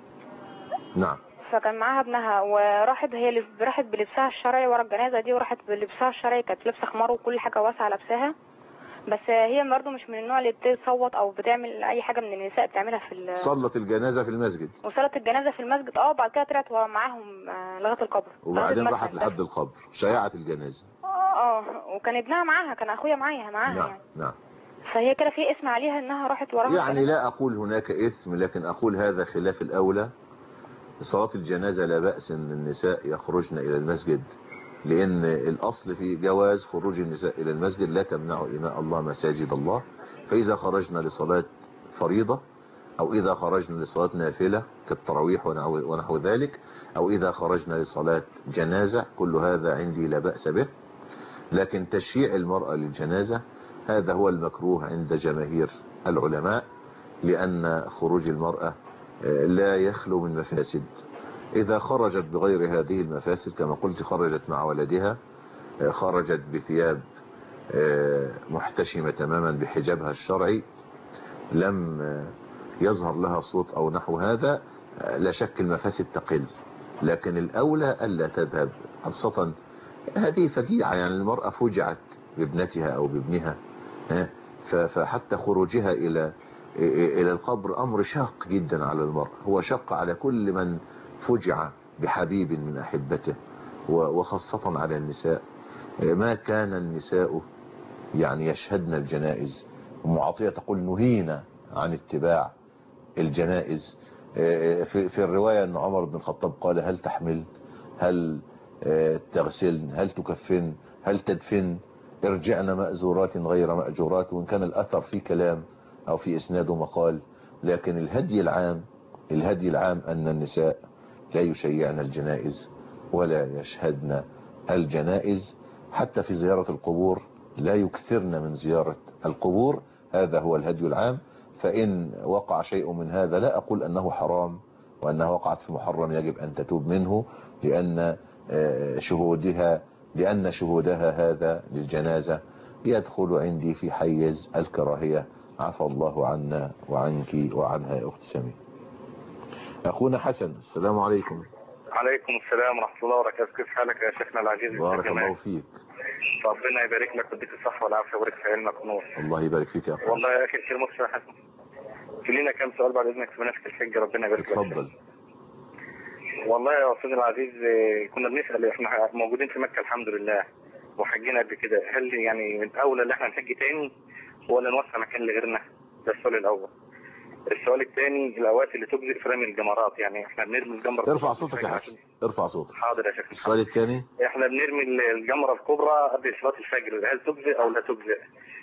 نعم.
فكان معاها ابنها وراحت، هي راحت بلبسها الشرعي ورا الجنازة دي، وراحت بلبسها الشرعي، كانت لابسة خمار وكل حاجة واسعة لابساها، بس هي برضه مش من النوع اللي بتصوت او بتعمل اي حاجه من النساء بتعملها في
صلت الجنازه في المسجد
وصلت الجنازه في المسجد. اه بعد كده طلعت معاهم لغايه القبر،
وبعدين راحت لحد القبر شيعت الجنازه.
اه وكان ابنها معاها، كان اخويا معاها معاها
نعم.
يعني.
نعم.
فهي كده في اسم عليها انها راحت وراها
يعني
الجنازة.
لا اقول هناك اثم، لكن اقول هذا خلاف الاولى. صلاه الجنازه لا باس ان النساء يخرجن الى المسجد، لأن الأصل في جواز خروج النساء إلى المسجد لا تمنعوا إماء الله مساجد الله. فإذا خرجنا لصلاة فريضة أو إذا خرجنا لصلاة نافلة كالتراويح ونحو ذلك، أو إذا خرجنا لصلاة جنازة، كل هذا عندي لا بأس به. لكن تشييع المرأة للجنازة هذا هو المكروه عند جماهير العلماء، لأن خروج المرأة لا يخلو من مفاسد. إذا خرجت بغير هذه المفاسد كما قلت، خرجت مع ولدها، خرجت بثياب محتشمة تماما بحجابها الشرعي، لم يظهر لها صوت أو نحو هذا، لا شك المفاسد تقل. لكن الأولى ألا تذهب، خاصة هذه فجيعة، يعني المرأة فجعت بابنتها أو بابنها، فحتى خروجها إلى إلى القبر أمر شاق جدا على المرأة، هو شق على كل من فجع بحبيب من أحبته، وخاصة على النساء. ما كان النساء يعني يشهدن الجنائز. أم عطية تقول نهينا عن اتباع الجنائز. في, في الرواية أن عمر بن الخطاب قال هل تحمل، هل تغسلن، هل تكفن، هل تدفن، ارجعن مأزورات غير مأجورات. وإن كان الأثر في كلام أو في إسناده مقال، لكن الهدي العام الهدي العام أن النساء لا يشيعن الجنائز ولا يشهدن الجنائز. حتى في زيارة القبور لا يكثرن من زيارة القبور، هذا هو الهدي العام. فإن وقع شيء من هذا لا أقول أنه حرام وأنها وقعت في محرم يجب أن تتوب منه، لأن شهودها لأن شهودها هذا للجنازة يدخل عندي في حيز الكراهية. عفى الله عنا وعنك وعنها يا أخت سامي. أخونا حسن. السلام عليكم.
عليكم السلام ورحمة الله وبركاته. كيف حالك يا شيخنا العزيز؟
بارك الله فيك.
ربنا يبارك لك ويديك الصحة والعافية ويبارك في علمك ونور.
الله يبارك فيك يا أخي.
والله يا أخي الخير مصر يا حسن. في لنا كم سؤال بعد إذنك في مناسك الحج، ربنا يبارك لك.
اتفضل.
والله يا أستاذ العزيز كنا بنسأل، إحنا موجودين في مكة الحمد لله وحجينا قبل كده، هل يعني من أولى اللي إحنا نحج تاني ولا نوسع مكان لغيرنا؟ ده السؤال الأول. السؤال الثاني، الأوقات اللي تجزئ في رمي الجمرات، يعني إحنا بنرمي الجمرة.
ارفع صوتك يا حسن، ارفع صوتك.
حاضر يا شيخ.
السؤال الثاني،
إحنا بنرمي الجمرة الكبرى قبل صلاة الفجر، هل تجزئ أو لا تجزئ؟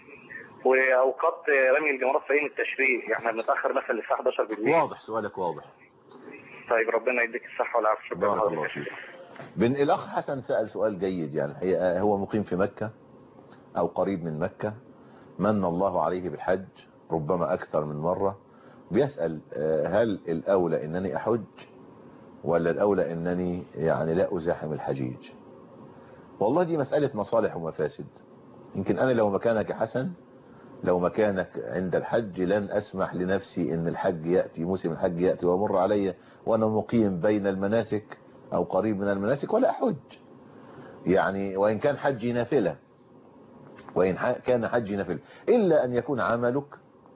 وأوقات رمي الجمرات في أيام التشريق، يعني بنتأخر مثلا للساعة حداشر بالليل.
واضح سؤالك واضح.
طيب ربنا يديك الصحة والعافية.
بارك الله فيك. بن الأخ حسن سأل سؤال جيد، يعني هو مقيم في مكة أو قريب من مكة، من الله عليه بالحج ربما أكثر من مرة، بيسأل هل الأولى أنني أحج ولا الأولى أنني يعني لا أزاحم الحجيج؟ والله دي مسألة مصالح ومفاسد. يمكن أنا لو مكانك يا حسن، لو مكانك عند الحج لن أسمح لنفسي أن الحج يأتي، موسم الحج يأتي ومر علي وأنا مقيم بين المناسك أو قريب من المناسك ولا أحج. يعني وإن كان حجي نافلة، وإن كان حجي نافلة، إلا أن يكون عملك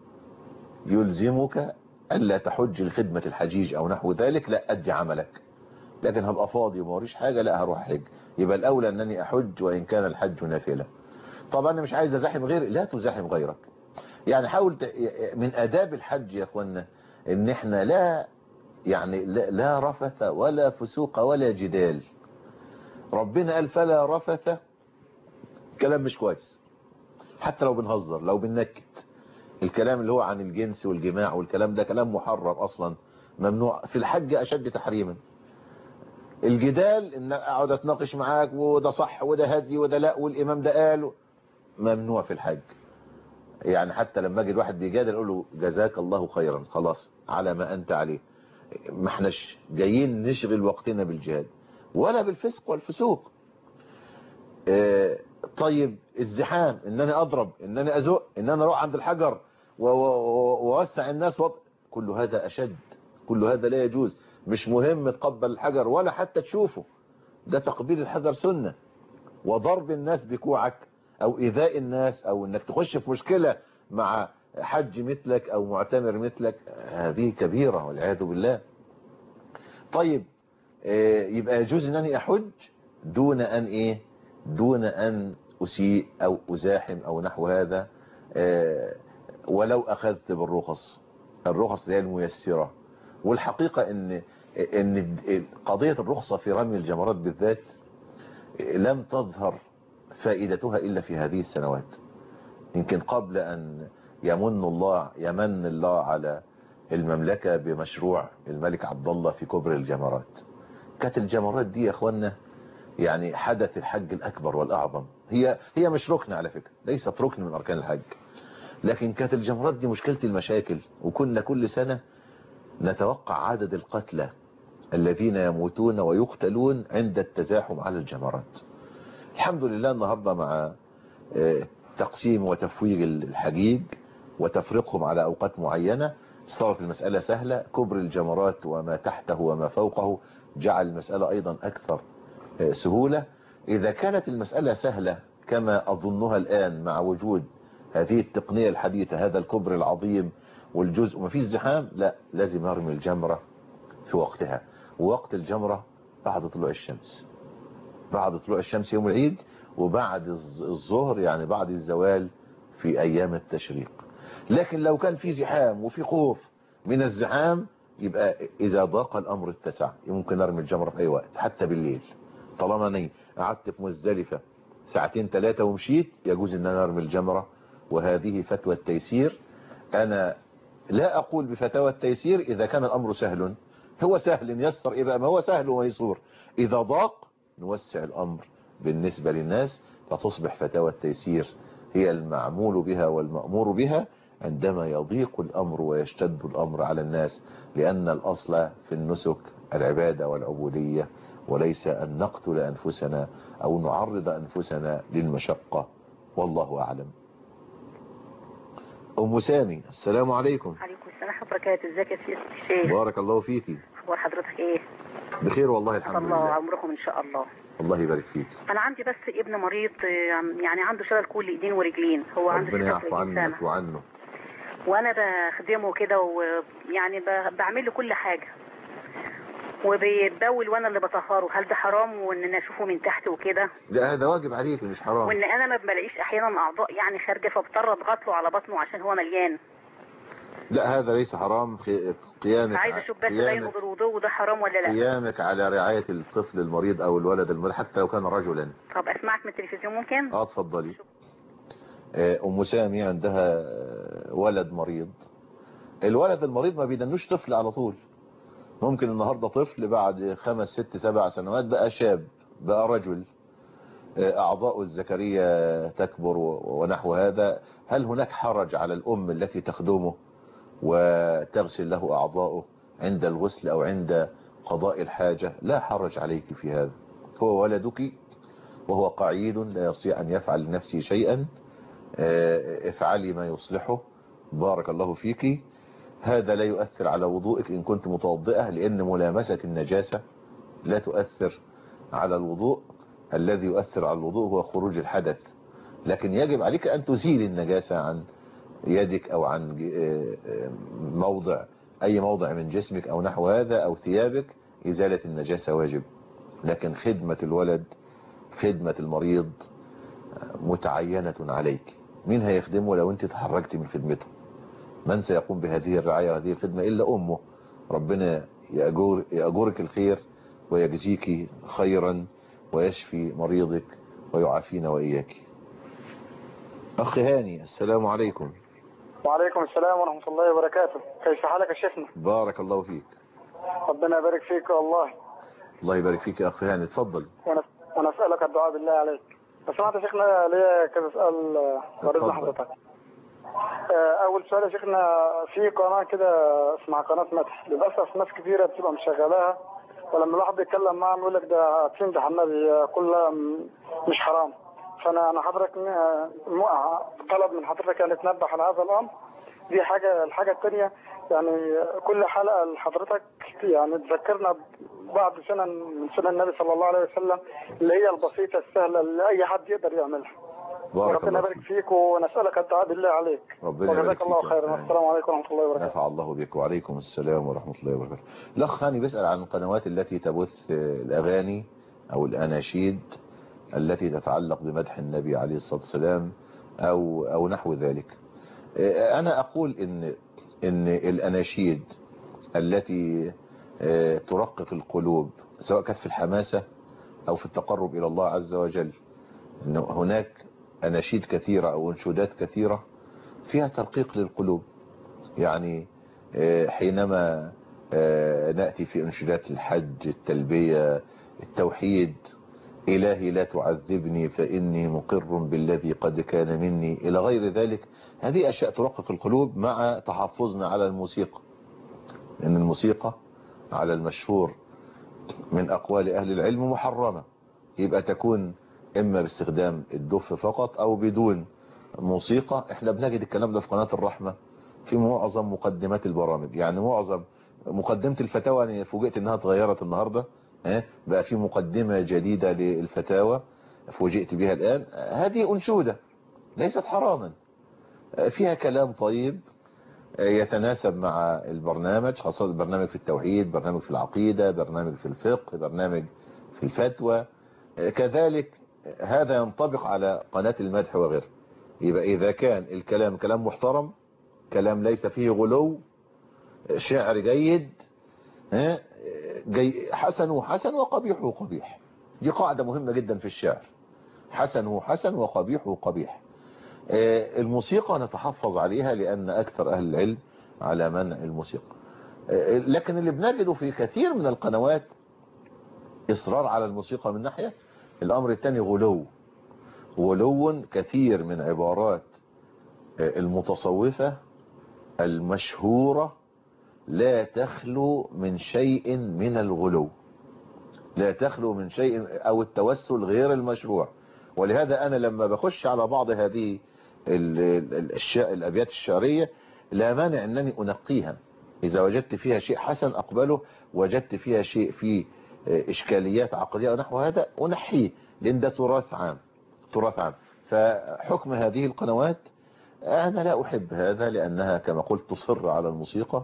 يلزمك ألا تحج لخدمة الحجيج أو نحو ذلك، لا أدي عملك. لكن هبقى فاضي وموريش حاجة، لا هروح حج. يبقى الأولى أنني أحج وإن كان الحج نافلة. طبعا أنا مش عايز أزاحم غيري، لا تزاحم غيرك. يعني حاول من آداب الحج يا أخوانا إن إحنا لا يعني لا, لا رفث ولا فسوق ولا جدال. ربنا قال فلا رفث، كلام مش كويس حتى لو بنهزر، لو بننكت. الكلام اللي هو عن الجنس والجماع والكلام ده كلام محرم أصلا، ممنوع في الحج أشد تحريما. الجدال ان اقعد اتناقش معاك وده صح وده هدي وده لا والامام ده قال، ممنوع في الحج. يعني حتى لما اجي الواحد بيجادل اقول له جزاك الله خيرا، خلاص على ما انت عليه، ما احناش جايين نشغل وقتنا بالجهاد ولا بالفسق والفسوق. اه طيب الزحام، ان انا اضرب، ان انا ازق، ان انا اروح عند الحجر واوسع الناس وط... كل هذا اشد، كل هذا لا يجوز. مش مهم تقبل الحجر ولا حتى تشوفه، ده تقبيل الحجر سنة. وضرب الناس بكوعك او ايذاء الناس او انك تخش في مشكلة مع حج مثلك او معتمر مثلك، هذه كبيرة والعياذ بالله. طيب يبقى يجوز انني احج دون ان ايه دون ان اسيء او ازاحم او نحو هذا، ولو اخذت بالرخص، الرخص هي الميسرة. والحقيقة ان ان قضية الرخصة في رمي الجمرات بالذات لم تظهر فائدتها الا في هذه السنوات. يمكن قبل ان يمن الله يمن الله على المملكة بمشروع الملك عبد الله في كبر الجمرات، كانت الجمرات دي يا اخوانا يعني حدث الحج الاكبر والاعظم. هي هي مش ركن على فكرة، ليست ركن من اركان الحج، لكن كانت الجمرات دي مشكلة المشاكل. وكنا كل سنة نتوقع عدد القتلى الذين يموتون ويقتلون عند التزاحم على الجمرات. الحمد لله النهاردة مع تقسيم وتفويج الحجيج وتفريقهم على أوقات معينة صارت المسألة سهلة. كبر الجمرات وما تحته وما فوقه جعل المسألة أيضا أكثر سهولة. إذا كانت المسألة سهلة كما أظنها الآن مع وجود هذه التقنية الحديثة، هذا الكبر العظيم والجزء وما فيه الزحام، لا لازم نرمي الجمرة في وقتها. ووقت الجمرة بعد طلوع الشمس، بعد طلوع الشمس يوم العيد، وبعد الظهر يعني بعد الزوال في أيام التشريق. لكن لو كان في زحام وفي خوف من الزحام، يبقى إذا ضاق الأمر اتسع، ممكن أرمي الجمرة في أي وقت حتى بالليل. طالما أنا قعدت في مزدلفة ساعتين ثلاثة ومشيت، يجوز أن أنا أرمي الجمرة. وهذه فتوى التيسير. أنا لا أقول بفتوى التيسير إذا كان الأمر سهل، هو سهل يسر، إذا ما هو سهل ويسور. إذا ضاق نوسع الأمر بالنسبة للناس، فتصبح فتوى التيسير هي المعمول بها والمأمور بها عندما يضيق الأمر ويشتد الأمر على الناس، لأن الأصل في النسك العبادة والعبودية، وليس أن نقتل أنفسنا أو نعرض أنفسنا للمشقة. والله أعلم. أم سامي، السلام عليكم.
عليكم السلام ورحمة الله وبركاته. ازيك يا سيدي الشيخ؟
بارك الله فيكي.
اخبار حضرتك ايه؟
بخير والله الحمد
الله
لله.
عمركم ان شاء الله.
الله يبارك فيك.
انا عندي بس ابن مريض، يعني عنده شلل كل ايدين ورجلين، هو عنده
ربنا يعفو عنك وعنه.
وانا بخدمه كده ويعني بعمل له كل حاجه، وبيتبول وانا اللي بطهره. هل ده حرام وان انا اشوفه من تحت وكده؟
لا هذا واجب عليك مش حرام.
وان انا ما بلاقيش احيانا اعضاء يعني خارجه، فبضطر اضغط له على بطنه عشان هو مليان.
لا هذا ليس حرام. قيامك
عايز اشوف بس بينه بالوضوء. وده حرام ولا لا؟
قيامك على رعاية الطفل المريض او الولد المريض حتى لو كان رجلا.
طب اسمعك من التلفزيون ممكن؟
اه اتفضلي. ام سامي عندها ولد مريض. الولد المريض ما بيدنوش طفل على طول. ممكن النهاردة طفل بعد خمس ست سبع سنوات بقى شاب، بقى رجل، أعضاء الذكرية تكبر ونحو هذا. هل هناك حرج على الأم التي تخدمه وتغسل له أعضاؤه عند الغسل أو عند قضاء الحاجة؟ لا حرج عليك في هذا. هو ولدك وهو قعيد لا يستطيع أن يفعل لنفسه شيئا، افعلي ما يصلحه بارك الله فيك. هذا لا يؤثر على وضوءك إن كنت متوضئة، لأن ملامسة النجاسة لا تؤثر على الوضوء. الذي يؤثر على الوضوء هو خروج الحدث، لكن يجب عليك أن تزيل النجاسة عن يدك أو عن موضع أي موضع من جسمك أو نحو هذا أو ثيابك. إزالة النجاسة واجب، لكن خدمة الولد خدمة المريض متعينة عليك. مين هيخدمه لو أنت تحركت من خدمته؟ من سيقوم بهذه الرعاية وهذه الخدمة إلا أمه. ربنا يأجور يأجورك الخير ويجزيك خيرا ويشفي مريضك ويعافينا وإياك. أخي هاني، السلام عليكم.
وعليكم السلام ورحمة الله وبركاته. كيف حالك يا شيخنا؟
بارك الله فيك.
ربنا يبارك فيك والله.
الله يبارك فيك يا أخي هاني، اتفضل.
وأنا أسألك الدعاء بالله عليك. بس سمعت يا شيخنا ليا كذا سؤال ورد حضرتك. أول سؤال يا شيخنا، في قناة كده اسمها قناة مدح، للأسف ناس كثيرة بتبقى مشغلاها، ولما الواحد بيتكلم معاهم يقول لك ده تمدح النبي كلها مش حرام. فأنا أنا حضرتك طلب من حضرتك أن تنبه على هذا الأمر. دي حاجة. الحاجة الثانية يعني كل حلقة لحضرتك يعني تذكرنا بعض سنن من سنن النبي صلى الله عليه وسلم اللي هي البسيطة السهلة اللي أي حد يقدر يعملها. ربنا يبارك فيك ونسألك الدعاء بالله عليك.
ربنا يبارك فيك.
الله خيرا. السلام عليكم ورحمة الله وبركاته.
نفع الله بك. وعليكم السلام ورحمة الله وبركاته. الأخ هاني بيسأل عن القنوات التي تبث الأغاني أو الأناشيد التي تتعلق بمدح النبي عليه الصلاة والسلام أو أو نحو ذلك. أنا أقول إن إن الأناشيد التي ترقق القلوب سواء كانت في الحماسة أو في التقرب إلى الله عز وجل، إن هناك أناشيد كثيرة أو أنشودات كثيرة فيها ترقيق للقلوب. يعني حينما نأتي في أنشودات الحج، التلبية، التوحيد، إلهي لا تعذبني فإني مقر بالذي قد كان مني إلى غير ذلك، هذه أشياء ترقق القلوب مع تحفظنا على الموسيقى، لأن الموسيقى على المشهور من أقوال أهل العلم محرمة، يبقى تكون إما باستخدام الدف فقط أو بدون موسيقى. احنا بنجد الكلام ده في قناة الرحمة في معظم مقدمات البرامج. يعني معظم مقدمة الفتاوى أنا فوجئت إنها اتغيرت النهاردة، بقى في مقدمة جديدة للفتاوى فوجئت بها الآن. هذه أنشودة ليست حراما، فيها كلام طيب يتناسب مع البرنامج، خاصة برنامج في التوحيد، برنامج في العقيدة، برنامج في الفقه، برنامج في الفتوى. كذلك هذا ينطبق على قناة المدح وغيره. يبقى إذا كان الكلام كلام محترم، كلام ليس فيه غلو، شعر جيد، جي حسن حسن وقبيح قبيح. دي قاعدة مهمة جدا في الشعر، حسن حسن وقبيح قبيح. الموسيقى نتحفظ عليها لأن أكثر أهل العلم على منع الموسيقى. لكن اللي بنجده في كثير من القنوات إصرار على الموسيقى من ناحية، الأمر الثاني غلو، غلو كثير من عبارات المتصوفة المشهورة لا تخلو من شيء من الغلو، لا تخلو من شيء أو التوسل غير المشروع. ولهذا أنا لما بخش على بعض هذه الأبيات الشعرية لا مانع أنني أنقيها، إذا وجدت فيها شيء حسن أقبله، وجدت فيها شيء فيه إشكاليات عقدية ونحو هذا أنحيه، لأن ده تراث عام، تراث عام. فحكم هذه القنوات أنا لا أحب هذا، لأنها كما قلت تصر على الموسيقى.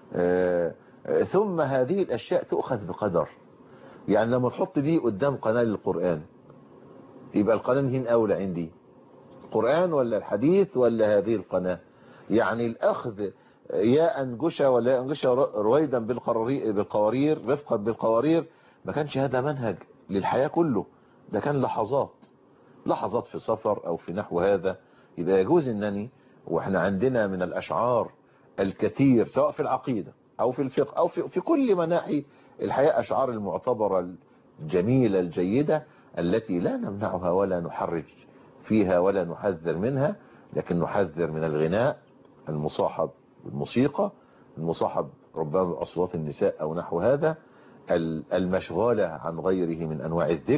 ثم هذه الأشياء تؤخذ بقدر. يعني لما تحط دي قدام قناة للقرآن، يبقى القناة هين أولى عندي، القرآن ولا الحديث ولا هذه القناة؟ يعني الأخذ يا أنجشة ولا أنجشة رويدا بالقوارير رفقا بالقوارير، ما كانش هذا منهج للحياة كله، ده كان لحظات لحظات في سفر أو في نحو هذا. يبقى يجوز أنني وإحنا عندنا من الأشعار الكثير سواء في العقيدة أو في الفقه أو في, في كل مناحي الحياة، أشعار المعتبرة الجميلة الجيدة التي لا نمنعها ولا نحرج فيها ولا نحذر منها، لكن نحذر من الغناء المصاحب بالموسيقى، المصاحب ربما بأصوات النساء أو نحو هذا، المشغولة عن غيره من أنواع الذكر،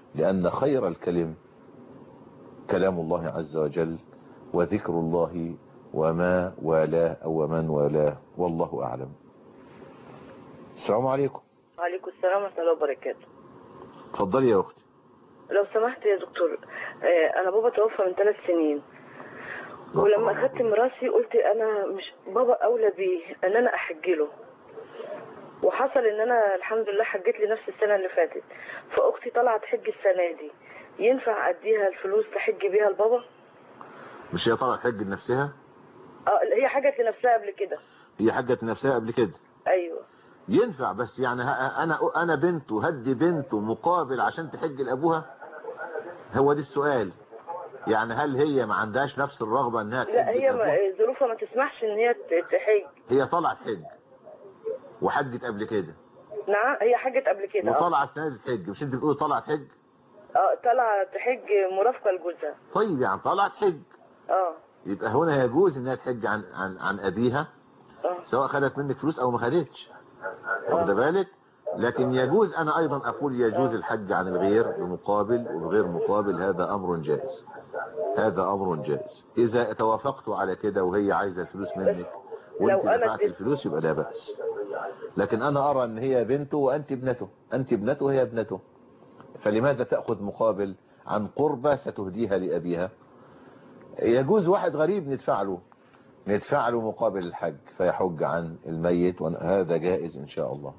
لأن خير الكلم كلام الله عز وجل وذكر الله وما والاه أو من والاه، والله أعلم. السلام عليكم.
وعليكم السلام ورحمة الله وبركاته.
اتفضلي يا أختي.
لو سمحت يا دكتور، آه أنا بابا توفى من ثلاث سنين، ولما أخدت مراسي قلت أنا مش بابا أولى بيه أن أنا أحج له، وحصل إن أنا الحمد لله حجيت لي نفس السنة اللي فاتت، فأختي طلعت حج السنة دي، ينفع أديها الفلوس تحج بيها لبابا؟
مش هي طلعت حج لنفسها؟
اه هي حجت لنفسها قبل كده.
هي حجت لنفسها قبل كده.
ايوه
ينفع، بس يعني انا انا بنته هدي بنته مقابل عشان تحج لابوها؟ هو دي السؤال. يعني هل هي ما عندهاش نفس الرغبه انها تحج؟
لا هي ظروفها ما تسمحش ان هي تحج.
هي طلعت حج وحجت قبل كده.
نعم هي حجت قبل كده
وطلع السنه دي تحج، مش انت بتقول طلعت حج؟
اه طلعت حج مرافقه لجوزها.
طيب يعني طلعت حج.
اه
يبقى هنا يجوز انها تحج عن عن عن ابيها،
أوه.
سواء خدت منك فلوس او ما خدتش، واخد بالك؟ لكن يجوز، انا ايضا اقول يجوز الحج عن الغير بمقابل وبغير مقابل، هذا امر جائز، هذا امر جائز. اذا توافقتوا على كده وهي عايزه الفلوس منك وانت دفعت الفلوس يبقى لا باس. لكن انا ارى ان هي بنته وانت ابنته، انت ابنته وهي ابنته، فلماذا تاخذ مقابل عن قربة ستهديها لابيها؟ يجوز واحد غريب ندفع له ندفع له مقابل الحج فيحج عن الميت، وهذا جائز ان شاء الله.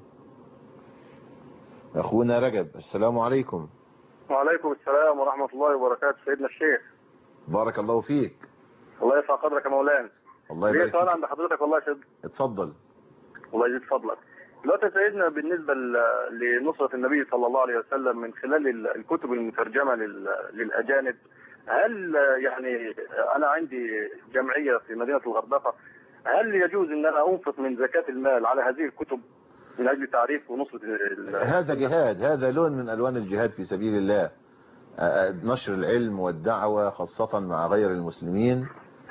اخونا رجب، السلام عليكم.
وعليكم السلام ورحمة الله وبركاته. سيدنا الشيخ
بارك الله فيك.
الله يرفع قدرك يا مولانا.
الله يبارك فيك.
سؤال عند حضرتك والله يا سيد.
اتفضل.
الله يزيد فضلك. دلوقتي يا سيدنا بالنسبة لنصرة النبي صلى الله عليه وسلم من خلال الكتب المترجمة للأجانب، هل يعني أنا عندي جمعية في مدينة الغردقة، هل يجوز أن أنا أنفق من زكاة المال على هذه الكتب من أجل تعريف ونصرة؟
هذا جهاد، هذا لون من ألوان الجهاد في سبيل الله، نشر العلم والدعوة خاصة مع غير المسلمين،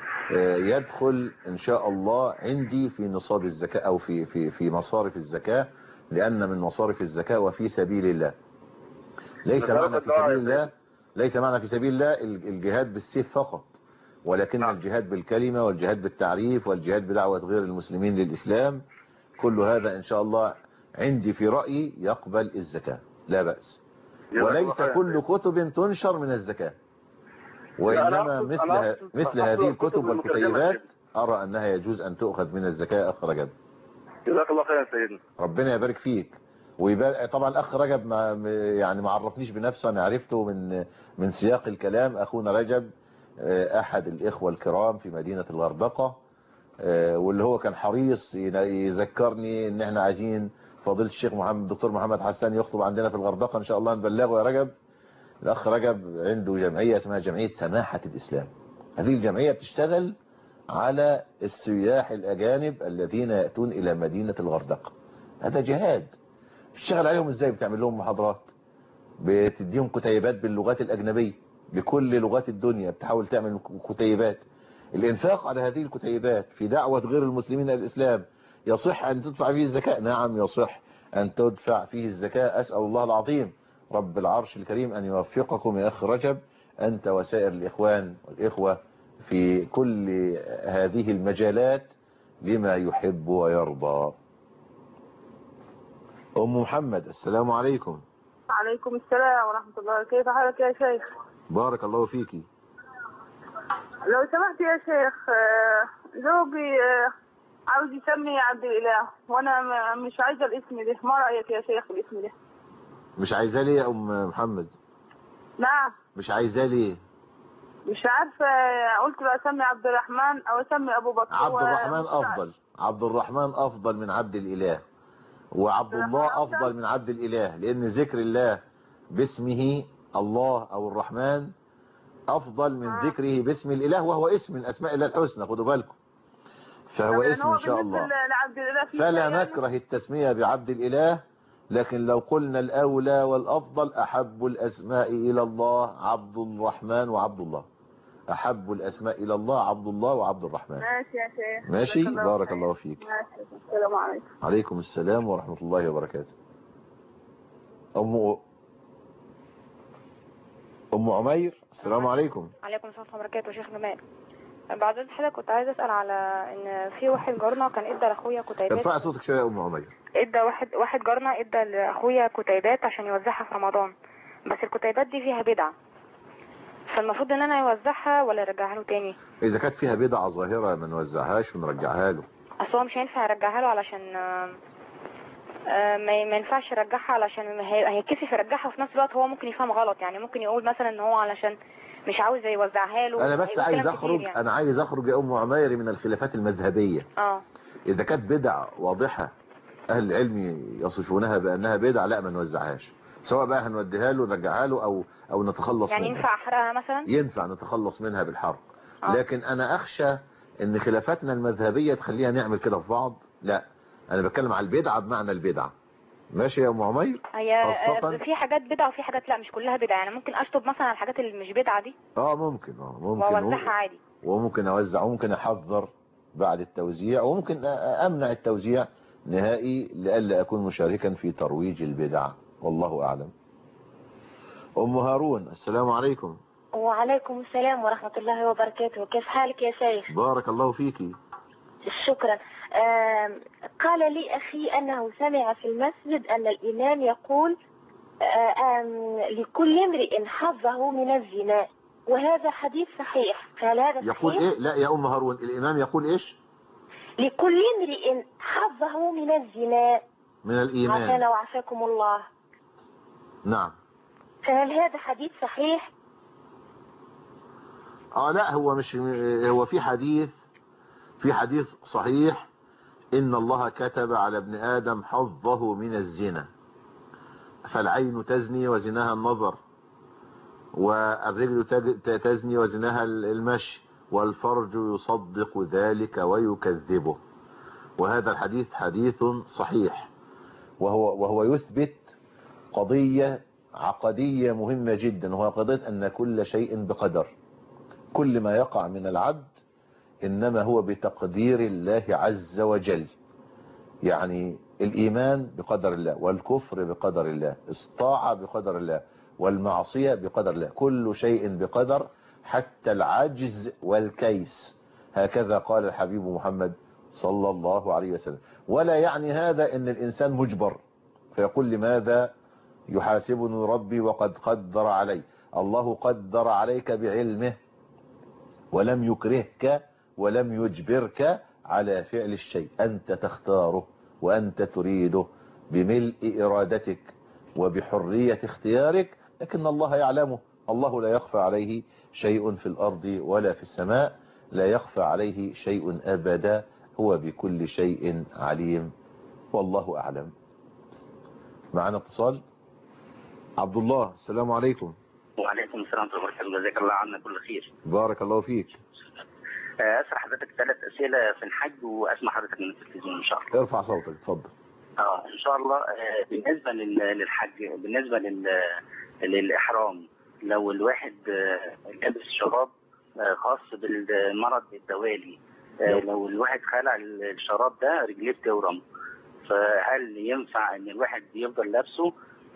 يدخل إن شاء الله عندي في نصاب الزكاة أو في في في مصارف الزكاة، لأن من مصارف الزكاة وفي سبيل الله. ليس معنى في سبيل الله ليس معنى في سبيل الله الجهاد بالسيف فقط، ولكن الجهاد بالكلمة والجهاد بالتعريف والجهاد بدعوة غير المسلمين للإسلام، كل هذا إن شاء الله عندي في رأيي يقبل الزكاة، لا بأس. وليس كل كتب تنشر من الزكاة، وإنما مثل مثل هذه الكتب والكتيبات أرى أنها يجوز أن تؤخذ من الزكاة. أخ رجب،
جزاك الله خيرا سيدنا.
ربنا يبارك فيك. ويبارك طبعا. الأخ رجب ما يعني ما عرفنيش بنفسه، أنا عرفته من من سياق الكلام. أخونا رجب أحد الإخوة الكرام في مدينة الغردقة، واللي هو كان حريص يذكرني إن احنا عايزين فضيلة الشيخ محمد الدكتور محمد حسان يخطب عندنا في الغردقة، إن شاء الله نبلغه يا رجب. الأخ رجب عنده جمعية اسمها جمعية سماحة الإسلام. هذه الجمعية بتشتغل على السياح الأجانب الذين يأتون إلى مدينة الغردقة. هذا جهاد. بتشتغل عليهم إزاي؟ بتعمل لهم محاضرات، بتديهم كتيبات باللغات الأجنبية بكل لغات الدنيا، بتحاول تعمل كتيبات. الإنفاق على هذه الكتيبات في دعوة غير المسلمين الإسلام يصح أن تدفع فيه الزكاة؟ نعم يصح أن تدفع فيه الزكاة. أسأل الله العظيم رب العرش الكريم أن يوفقكم يا أخ رجب، أنت وسائر الإخوان والإخوة في كل هذه المجالات لما يحب ويرضى. أم محمد، السلام عليكم.
وعليكم السلام ورحمة الله. كيف حالك يا شيخ؟
بارك الله فيكي.
لو سمحت يا شيخ، زوجي عاوز يسمي عبد الإله وأنا مش عايزة الاسم ده، ما رأيك يا شيخ في الاسم ده؟
مش عايزاه ليه يا أم محمد؟
نعم.
مش عايزاه ليه؟
مش عارفة، قلت له أسمي عبد الرحمن أو أسمي أبو بكر.
عبد الرحمن أفضل. عبد الرحمن أفضل من عبد الإله، وعبد الله أفضل من عبد الإله، لأن ذكر الله باسمه الله أو الرحمن أفضل من آه. ذكره باسم الإله، وهو اسم من أسماء الله الحسنى، خدوا بالكم، فهو اسم إن شاء الله. فلا نكره التسمية بعبد الإله، لكن لو قلنا الأولى والأفضل أحب الأسماء إلى الله عبد الرحمن وعبد الله، أحب الأسماء إلى الله عبد الله وعبد الرحمن.
ماشي يا شيخ.
ماشي، بارك الله فيك.
ماشي. السلام عليكم.
عليكم السلام ورحمة الله وبركاته. أم ام عمير السلام عليكم.
عليكم السلام ورحمه الله وبركاته. شيخ جمال، بعد اذن حضرتك كنت عايزه اسال على ان في واحد جارنا كان ادى لاخويا كتيبات.
ارفعي صوتك شويه يا ام عمير.
ادى واحد واحد جارنا ادى لاخويا كتيبات عشان يوزعها في رمضان، بس الكتيبات دي فيها بدعه، فالمفروض ان انا اوزعها ولا ارجعها له تاني؟
اذا كانت فيها بدعه ظاهره ما نوزعهاش ونرجعها له.
اصل هو مش هينفع ارجعها له علشان آه ما ما ينفعش يرجعها علشان هيتكسف يرجعها، وفي نفس الوقت هو ممكن يفهم غلط، يعني ممكن يقول مثلا ان هو علشان مش عاوز يوزعها له.
انا بس عايز اخرج يعني. انا عايز اخرج يا ام عمير من الخلافات المذهبيه.
اه
اذا كانت بدعه واضحه اهل العلم يصفونها بانها بدعه لا ما نوزعهاش، سواء بقى هنوديها له نرجعها له او او نتخلص
يعني
منها.
يعني ينفع احرقها مثلا؟
ينفع نتخلص منها بالحرق.
آه.
لكن انا اخشى ان خلافاتنا المذهبيه تخليها نعمل كده في بعض. لا انا بتكلم على البدعه بمعنى البدعه. ماشي يا ام عمير؟
هي في حاجات بدعه وفي حاجات لا، مش كلها بدعه، يعني ممكن اشطب مثلا على الحاجات اللي مش بدعه دي.
اه ممكن اه ممكن
واوزعها عادي،
وممكن اوزع وممكن احذر بعد التوزيع، وممكن امنع التوزيع نهائي لئلا اكون مشاركا في ترويج البدع، والله اعلم. ام هارون السلام عليكم.
وعليكم السلام ورحمة الله وبركاته. كيف حالك يا شيخ؟
بارك الله فيكي.
شكرا. قال لي أخي أنه سمع في المسجد أن الإمام يقول لكل امرئ حظه من الزنا، وهذا حديث صحيح، فهل هذا صحيح؟
يقول إيه؟ لا يا أم هارون، الإمام يقول إيش؟
لكل امرئ حظه من الزنا
من الإيمان.
عافانا وعافاكم الله.
نعم.
فهل هذا حديث صحيح؟
اه لا هو مش، هو في حديث في حديث صحيح إن الله كتب على ابن آدم حظه من الزنا، فالعين تزني وزناها النظر، والرجل تزني وزناها المشي، والفرج يصدق ذلك ويكذبه. وهذا الحديث حديث صحيح، وهو وهو يثبت قضية عقدية مهمة جدا، وهو قضية أن كل شيء بقدر. كل ما يقع من العبد إنما هو بتقدير الله عز وجل. يعني الإيمان بقدر الله، والكفر بقدر الله، الطاعة بقدر الله، والمعصية بقدر الله، كل شيء بقدر حتى العجز والكيس. هكذا قال الحبيب محمد صلى الله عليه وسلم. ولا يعني هذا ان الانسان مجبر فيقول لماذا يحاسبني ربي وقد قدر علي. الله قدر عليك بعلمه ولم يكرهك ولم يجبرك على فعل الشيء، انت تختاره وانت تريده بملء ارادتك وبحرية اختيارك، لكن الله يعلمه. الله لا يخفى عليه شيء في الأرض ولا في السماء، لا يخفى عليه شيء أبدا، هو بكل شيء عليم، والله أعلم. معنا اتصال. عبد الله السلام عليكم.
وعليكم السلام ورحمة الله وبركاته. جزاك الله عنا كل خير.
بارك الله فيك.
أسأل حضرتك ثلاث أسئلة في الحج وأسمع حضرتك من التلفزيون إن شاء الله.
ارفع صوتك اتفضل.
اه ان شاء الله. بالنسبه للحج، بالنسبه للاحرام، لو الواحد لابس شراب خاص بالمرض الدوالي، لو الواحد خلع الشراب ده رجليه بتورم، فهل ينفع ان الواحد يفضل لابسه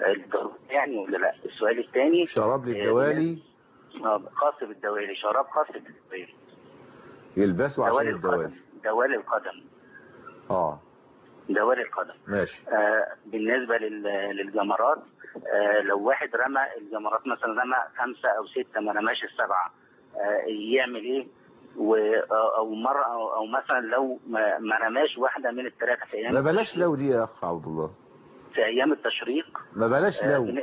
يعني ولا لا؟ السؤال الثاني،
شراب للدوالي
اه خاص بالدوالي، شراب خاص بالدوالي
يلبسه عشان الدوالي،
دوالي القدم.
اه
دوالي القدم
ماشي.
آه بالنسبة للجمرات، آه لو واحد رمى الجمرات مثلا، رمى خمسة أو ستة ما رماش السبعة، آه يعمل إيه؟ أو مرة أو, أو مثلا لو ما, ما رماش واحدة من الثلاثة في أيام،
ما بلاش لو دي يا أخ عبد الله،
في أيام التشريق
ما بلاش لو. آه بن...